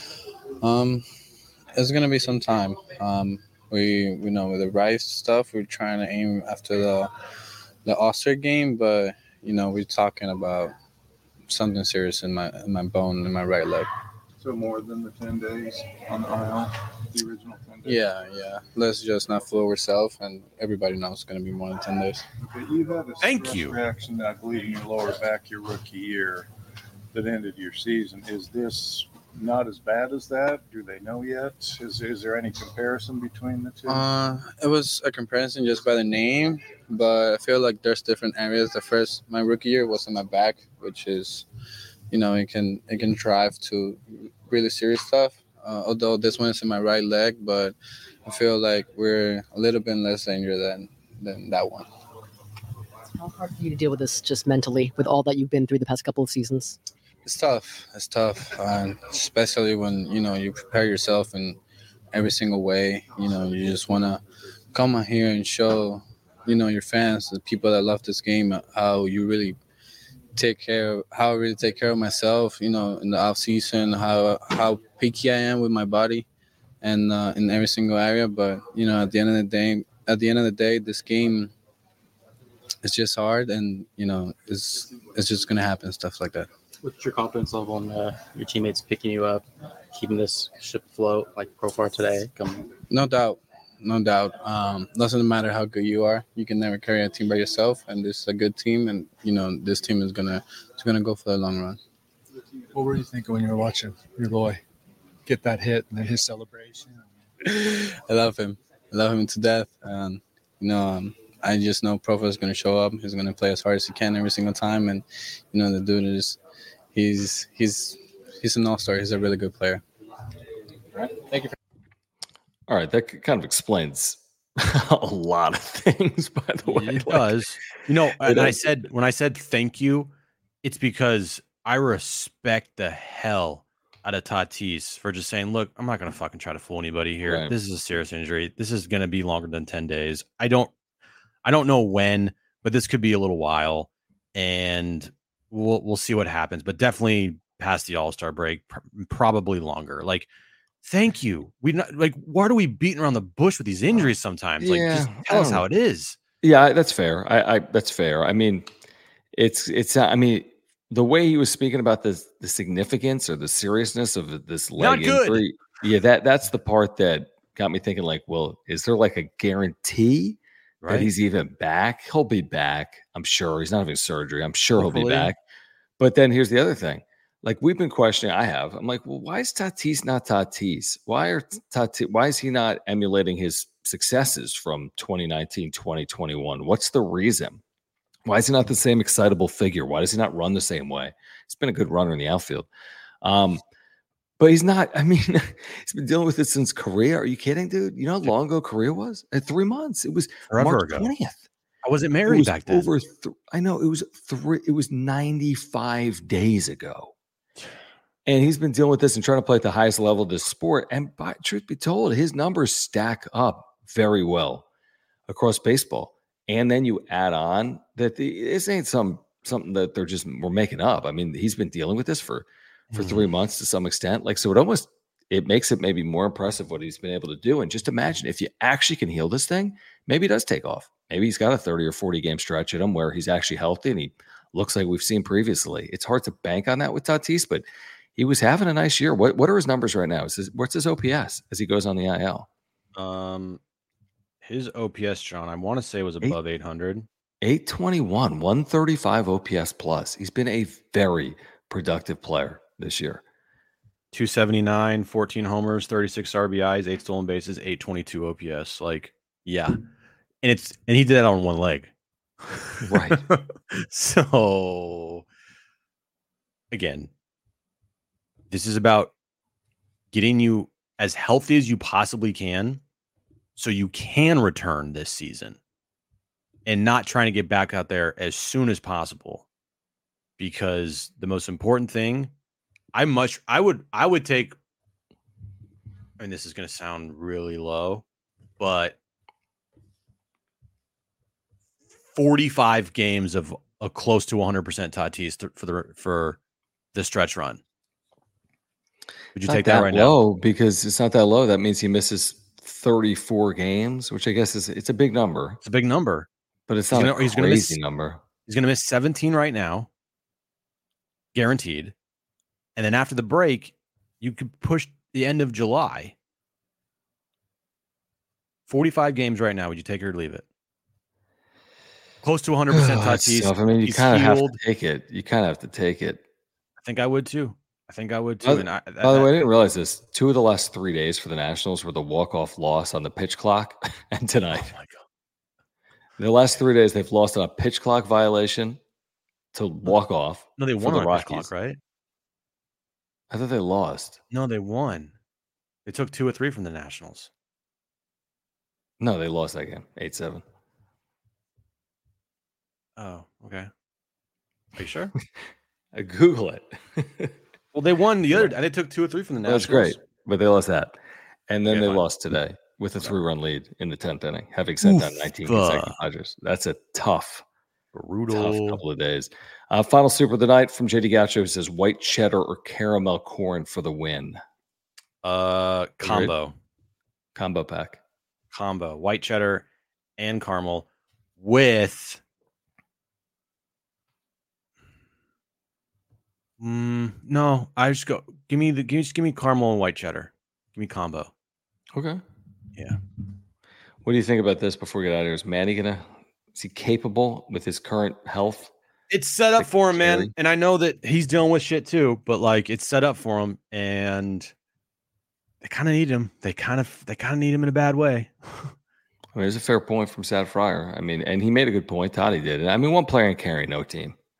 it's going to be some time. We know with the Rice stuff, we're trying to aim after the All-Star game, but we're talking about something serious in my bone in my right leg. So more than the 10 days on the IL, the original 10 days? Yeah. Let's just not fool ourselves, and everybody knows it's going to be more than 10 days. Okay, you had a stress reaction, I believe, in your lower back your rookie year that ended your season. Is this not as bad as that? Do they know yet? Is there any comparison between the two? It was a comparison just by the name, but I feel like there's different areas. My rookie year was in my back, which is, it can drive to really serious stuff. Although this one is in my right leg, but I feel like we're a little bit less dangerous than that one. How hard for you to deal with this just mentally with all that you've been through the past couple of seasons? It's tough. Especially when, you prepare yourself in every single way. You just want to come out here and show, your fans, the people that love this game, how I really take care of myself, in the off season, how picky I am with my body and in every single area. But, at the end of the day, this game is just hard, and, it's just going to happen, stuff like that. What's your confidence level in your teammates picking you up, keeping this ship afloat like Profar today? No doubt. Doesn't matter how good you are. You can never carry a team by yourself, and this is a good team, and this team is gonna go for the long run. What were you thinking when you were watching your boy get that hit and then his celebration? I love him to death, and I just know Profar is gonna show up. He's gonna play as hard as he can every single time, and the dude is. He's he's an all-star. He's a really good player. All right. Thank you. All right, that kind of explains a lot of things, by the way. It does. And when I said thank you, it's because I respect the hell out of Tatis for just saying, look, I'm not going to fucking try to fool anybody here. Right. This is a serious injury. This is going to be longer than 10 days. I don't know when, but this could be a little while, and we'll see what happens, but definitely past the All-Star break, probably longer. Like, thank you. Why are we beating around the bush with these injuries sometimes? Like, just tell us how it is. Yeah, that's fair. That's fair. I mean, it's. I mean, the way he was speaking about the significance or the seriousness of this leg injury. Yeah, that's the part that got me thinking. Like, well, is there like a guarantee that he's even back? He'll be back. I'm sure he's not having surgery. I'm sure he'll be back. But then here's the other thing. Like, we've been questioning. I'm like, well, why is Tatis not Tatis? Why is he not emulating his successes from 2019, 2021? What's the reason? Why is he not the same excitable figure? Why does he not run the same way? He's been a good runner in the outfield. But he's not. I mean, he's been dealing with it since Korea. Are you kidding, dude? You know how long ago Korea was? At 3 months. It was March 20th. I wasn't married back then. I know it was It was 95 days ago. And he's been dealing with this and trying to play at the highest level of this sport. And truth be told, his numbers stack up very well across baseball. And then you add on that this ain't something that we're making up. I mean, he's been dealing with this for 3 months to some extent. Like, so it makes it maybe more impressive what he's been able to do. And just imagine if you actually can heal this thing, maybe it does take off. Maybe he's got a 30 or 40 game stretch in him where he's actually healthy and he looks like we've seen previously. It's hard to bank on that with Tatis, but he was having a nice year. What are his numbers right now? What's his OPS as he goes on the IL? His OPS, John, I want to say was above 800. 821, 135 OPS plus. He's been a very productive player this year. 279, 14 homers, 36 RBIs, 8 stolen bases, 822 OPS. Like, yeah. And he did that on one leg. Right. So, again, this is about getting you as healthy as you possibly can so you can return this season and not trying to get back out there as soon as possible. Because the most important thing, I would take, and this is going to sound really low, but 45 games of a close to 100% Tatis for the stretch run. Would you take that right now? Low, because it's not that low. That means he misses 34 games, which I guess it's a big number. It's a big number, but it's not a crazy number. He's going to miss 17 right now, guaranteed. And then after the break, you could push the end of July. 45 games right now. Would you take it or leave it? Close to 100% Tatis. I mean, you kind of have to take it. You kind of have to take it. I think I would too. By the way, I didn't realize this. 2 of the last 3 days for the Nationals were the walk-off loss on the pitch clock, and tonight. Oh my God! The last 3 days they've lost on a pitch clock violation to walk off. No, they won on a pitch clock, right? I thought they lost. No, they won. They took 2 or 3 from the Nationals. No, they lost that game, 8-7. Oh, okay. Are you sure? I Google it. Well, they won the other. They took 2 or 3 from the Nationals. That's great, but they lost that, and then they lost today with a 3-run lead in the 10th inning, having sent down 19 consecutive Dodgers. That's a tough couple of days. Final super of the night from JD Gaucho, who says white cheddar or caramel corn for the win. Combo pack. Combo white cheddar and caramel with. No, I just go. Give me caramel and white cheddar. Give me combo. Okay. Yeah. What do you think about this before we get out of here? Is Manny is he capable with his current health? It's set up for him, man. And I know that he's dealing with shit too, but like it's set up for him, and they kind of need him. They kind of need him in a bad way. I mean, there's a fair point from Sad Fryer. I mean, and he made a good point. Toddy did. And I mean, one player can carry no team.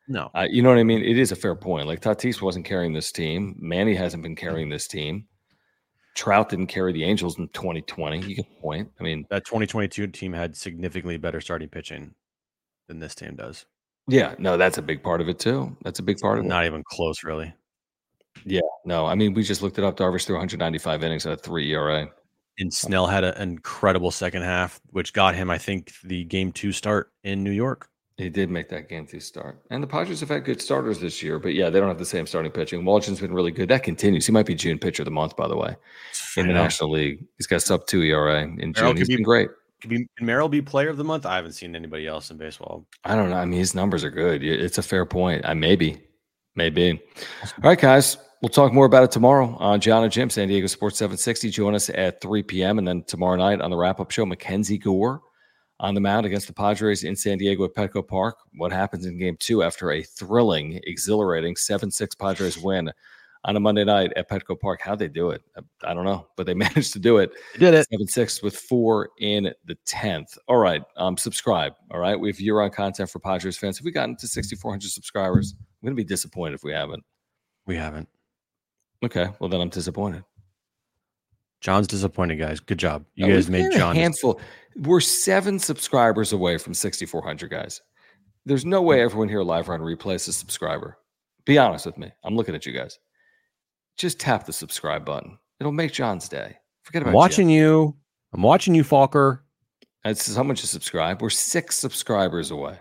No. You know what I mean? It is a fair point. Like Tatis wasn't carrying this team. Manny hasn't been carrying this team. Trout didn't carry the Angels in 2020. You get the point. I mean, that 2022 team had significantly better starting pitching than this team does. Yeah, no, that's a big part of it too. That's a big part of it. Not even close, really. Yeah, no. I mean, we just looked it up. Darvish threw 195 innings at a 3 ERA. And Snell had an incredible second half, which got him, I think, the Game 2 start in New York. He did make that Game 2 start. And the Padres have had good starters this year, but yeah, they don't have the same starting pitching. Walton's been really good. That continues. He might be June pitcher of the month, by the way, in the National League. He's got sub 2 ERA in June. He's been great. Can Merrill be player of the month? I haven't seen anybody else in baseball. I don't know. I mean, his numbers are good. It's a fair point. Maybe. All right, guys. We'll talk more about it tomorrow on John and Jim, San Diego Sports 760. Join us at 3 p.m. And then tomorrow night on the wrap-up show, Mackenzie Gore on the mound against the Padres in San Diego at Petco Park. What happens in Game 2 after a thrilling, exhilarating 7-6 Padres win on a Monday night at Petco Park? How'd they do it? I don't know, but they managed to do it. They did it. 7-6 with 4 in the 10th. All right, subscribe. All right, we have year-round content for Padres fans. Have we gotten to 6,400 subscribers? I'm going to be disappointed if we haven't. We haven't. Okay, well then I'm disappointed. John's disappointed, guys. Good job. You guys made John a handful. We're 7 subscribers away from 6,400, guys. There's no way everyone here live on replay is a subscriber. Be honest with me. I'm looking at you guys. Just tap the subscribe button. It'll make John's day. Forget about I'm watching you, Falker. That's someone should subscribe. We're 6 subscribers away.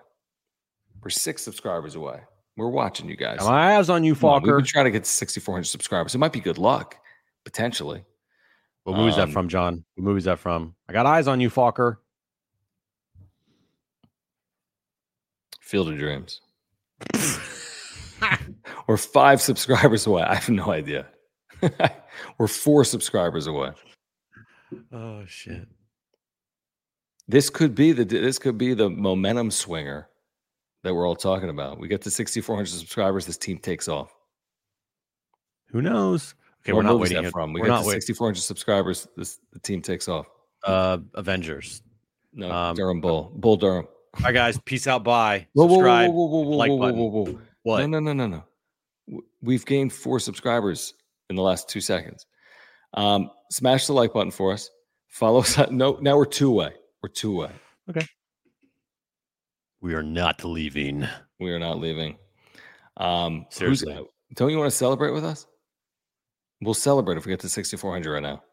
We're watching you guys. My eyes on you, Falker. We've been trying to get to 6,400 subscribers. It might be good luck, potentially. What movie is that from, John? What movie is that from? I got eyes on you, Falker. Field of Dreams. We're 5 subscribers away. I have no idea. We're 4 subscribers away. Oh shit! This could be the momentum swinger that we're all talking about. We get to 6,400 subscribers. This team takes off. Who knows? Okay, we're not waiting. We get to 6,400 subscribers. The team takes off. Avengers. No, Durham Bull Durham. All right, guys. Peace out. Bye. Subscribe. Whoa. What? No. We've gained 4 subscribers in the last 2 seconds. Smash the like button for us. Follow us. No, now we're 2 away. Okay. We are not leaving. Seriously. Don't you want to celebrate with us? We'll celebrate if we get to 6,400 right now.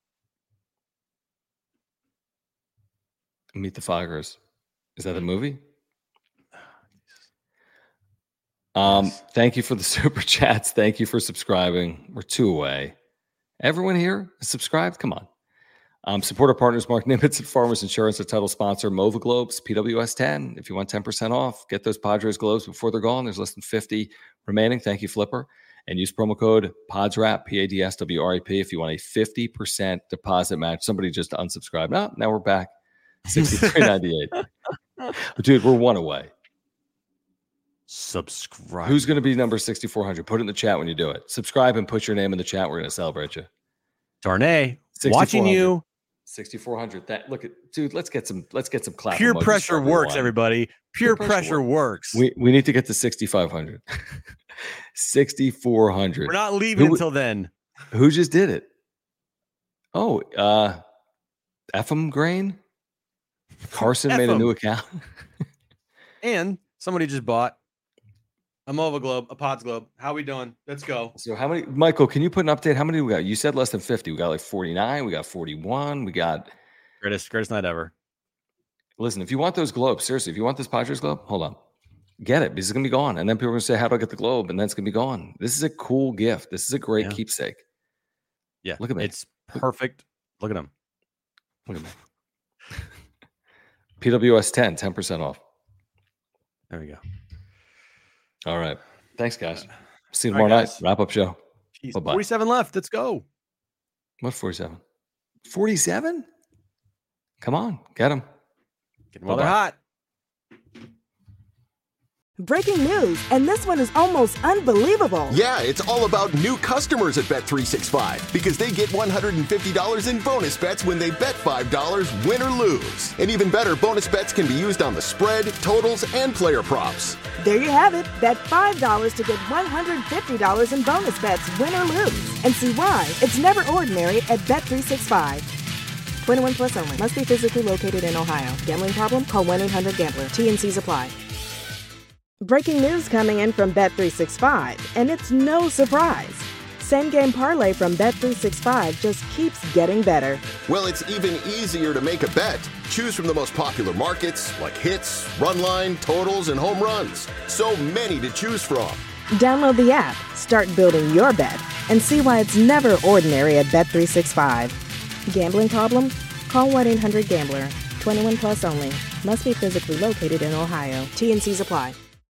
Meet the Foggers. Is that the movie? Thank you for the super chats. Thank you for subscribing. We're 2 away. Everyone here is subscribed? Come on. Support our partners, Mark Nimitz at Farmers Insurance, a title sponsor, Mova Globes, PWS 10. If you want 10% off, get those Padres globes before they're gone. There's less than 50 remaining. Thank you, Flipper. And use promo code PODSWRAP, PADSWRAP, if you want a 50% deposit match. Somebody just unsubscribed. Now we're back. 63.98. Dude, we're 1 away. Subscribe. Who's going to be number 6,400? Put it in the chat when you do it. Subscribe and put your name in the chat. We're going to celebrate you. Darnay, watching you. 6,400. Dude, let's get some clap. Pure pressure works, everybody. Pure pressure works. We need to get to 6,500. 6,400. We're not leaving until then. Who just did it? Oh, FM Grain. Carson made a new account. And somebody just bought a Mova Globe, a Pods Globe. How we doing? Let's go. So how many, Michael, can you put an update? How many do we got? You said less than 50. We got like 49. We got 41. We got greatest night ever. Listen, if you want those globes, seriously, if you want this Padres globe, hold on. Get it because it's going to be gone. And then people are going to say, how do I get the globe? And then it's going to be gone. This is a cool gift. This is a great keepsake. Yeah. Look at me. It's perfect. Look at him. Look at me. PWS 10% off. There we go. All right. Thanks, guys. See you tomorrow night. Wrap up show. Bye-bye. 47 left. Let's go. What 47? 47? Come on. Get them. Get them while they're hot. Breaking news, and this one is almost unbelievable. Yeah, it's all about new customers at Bet365 because they get $150 in bonus bets when they bet $5, win or lose. And even better, bonus bets can be used on the spread, totals, and player props. There you have it. Bet $5 to get $150 in bonus bets, win or lose. And see why it's never ordinary at Bet365. 21 plus only. Must be physically located in Ohio. Gambling problem? Call 1-800-GAMBLER. T&Cs apply. Breaking news coming in from Bet365, and it's no surprise. Same game parlay from Bet365 just keeps getting better. Well, it's even easier to make a bet. Choose from the most popular markets like hits, run line, totals, and home runs. So many to choose from. Download the app, start building your bet, and see why it's never ordinary at Bet365. Gambling problem? Call 1-800-GAMBLER. 21 plus only. Must be physically located in Ohio. T&Cs apply.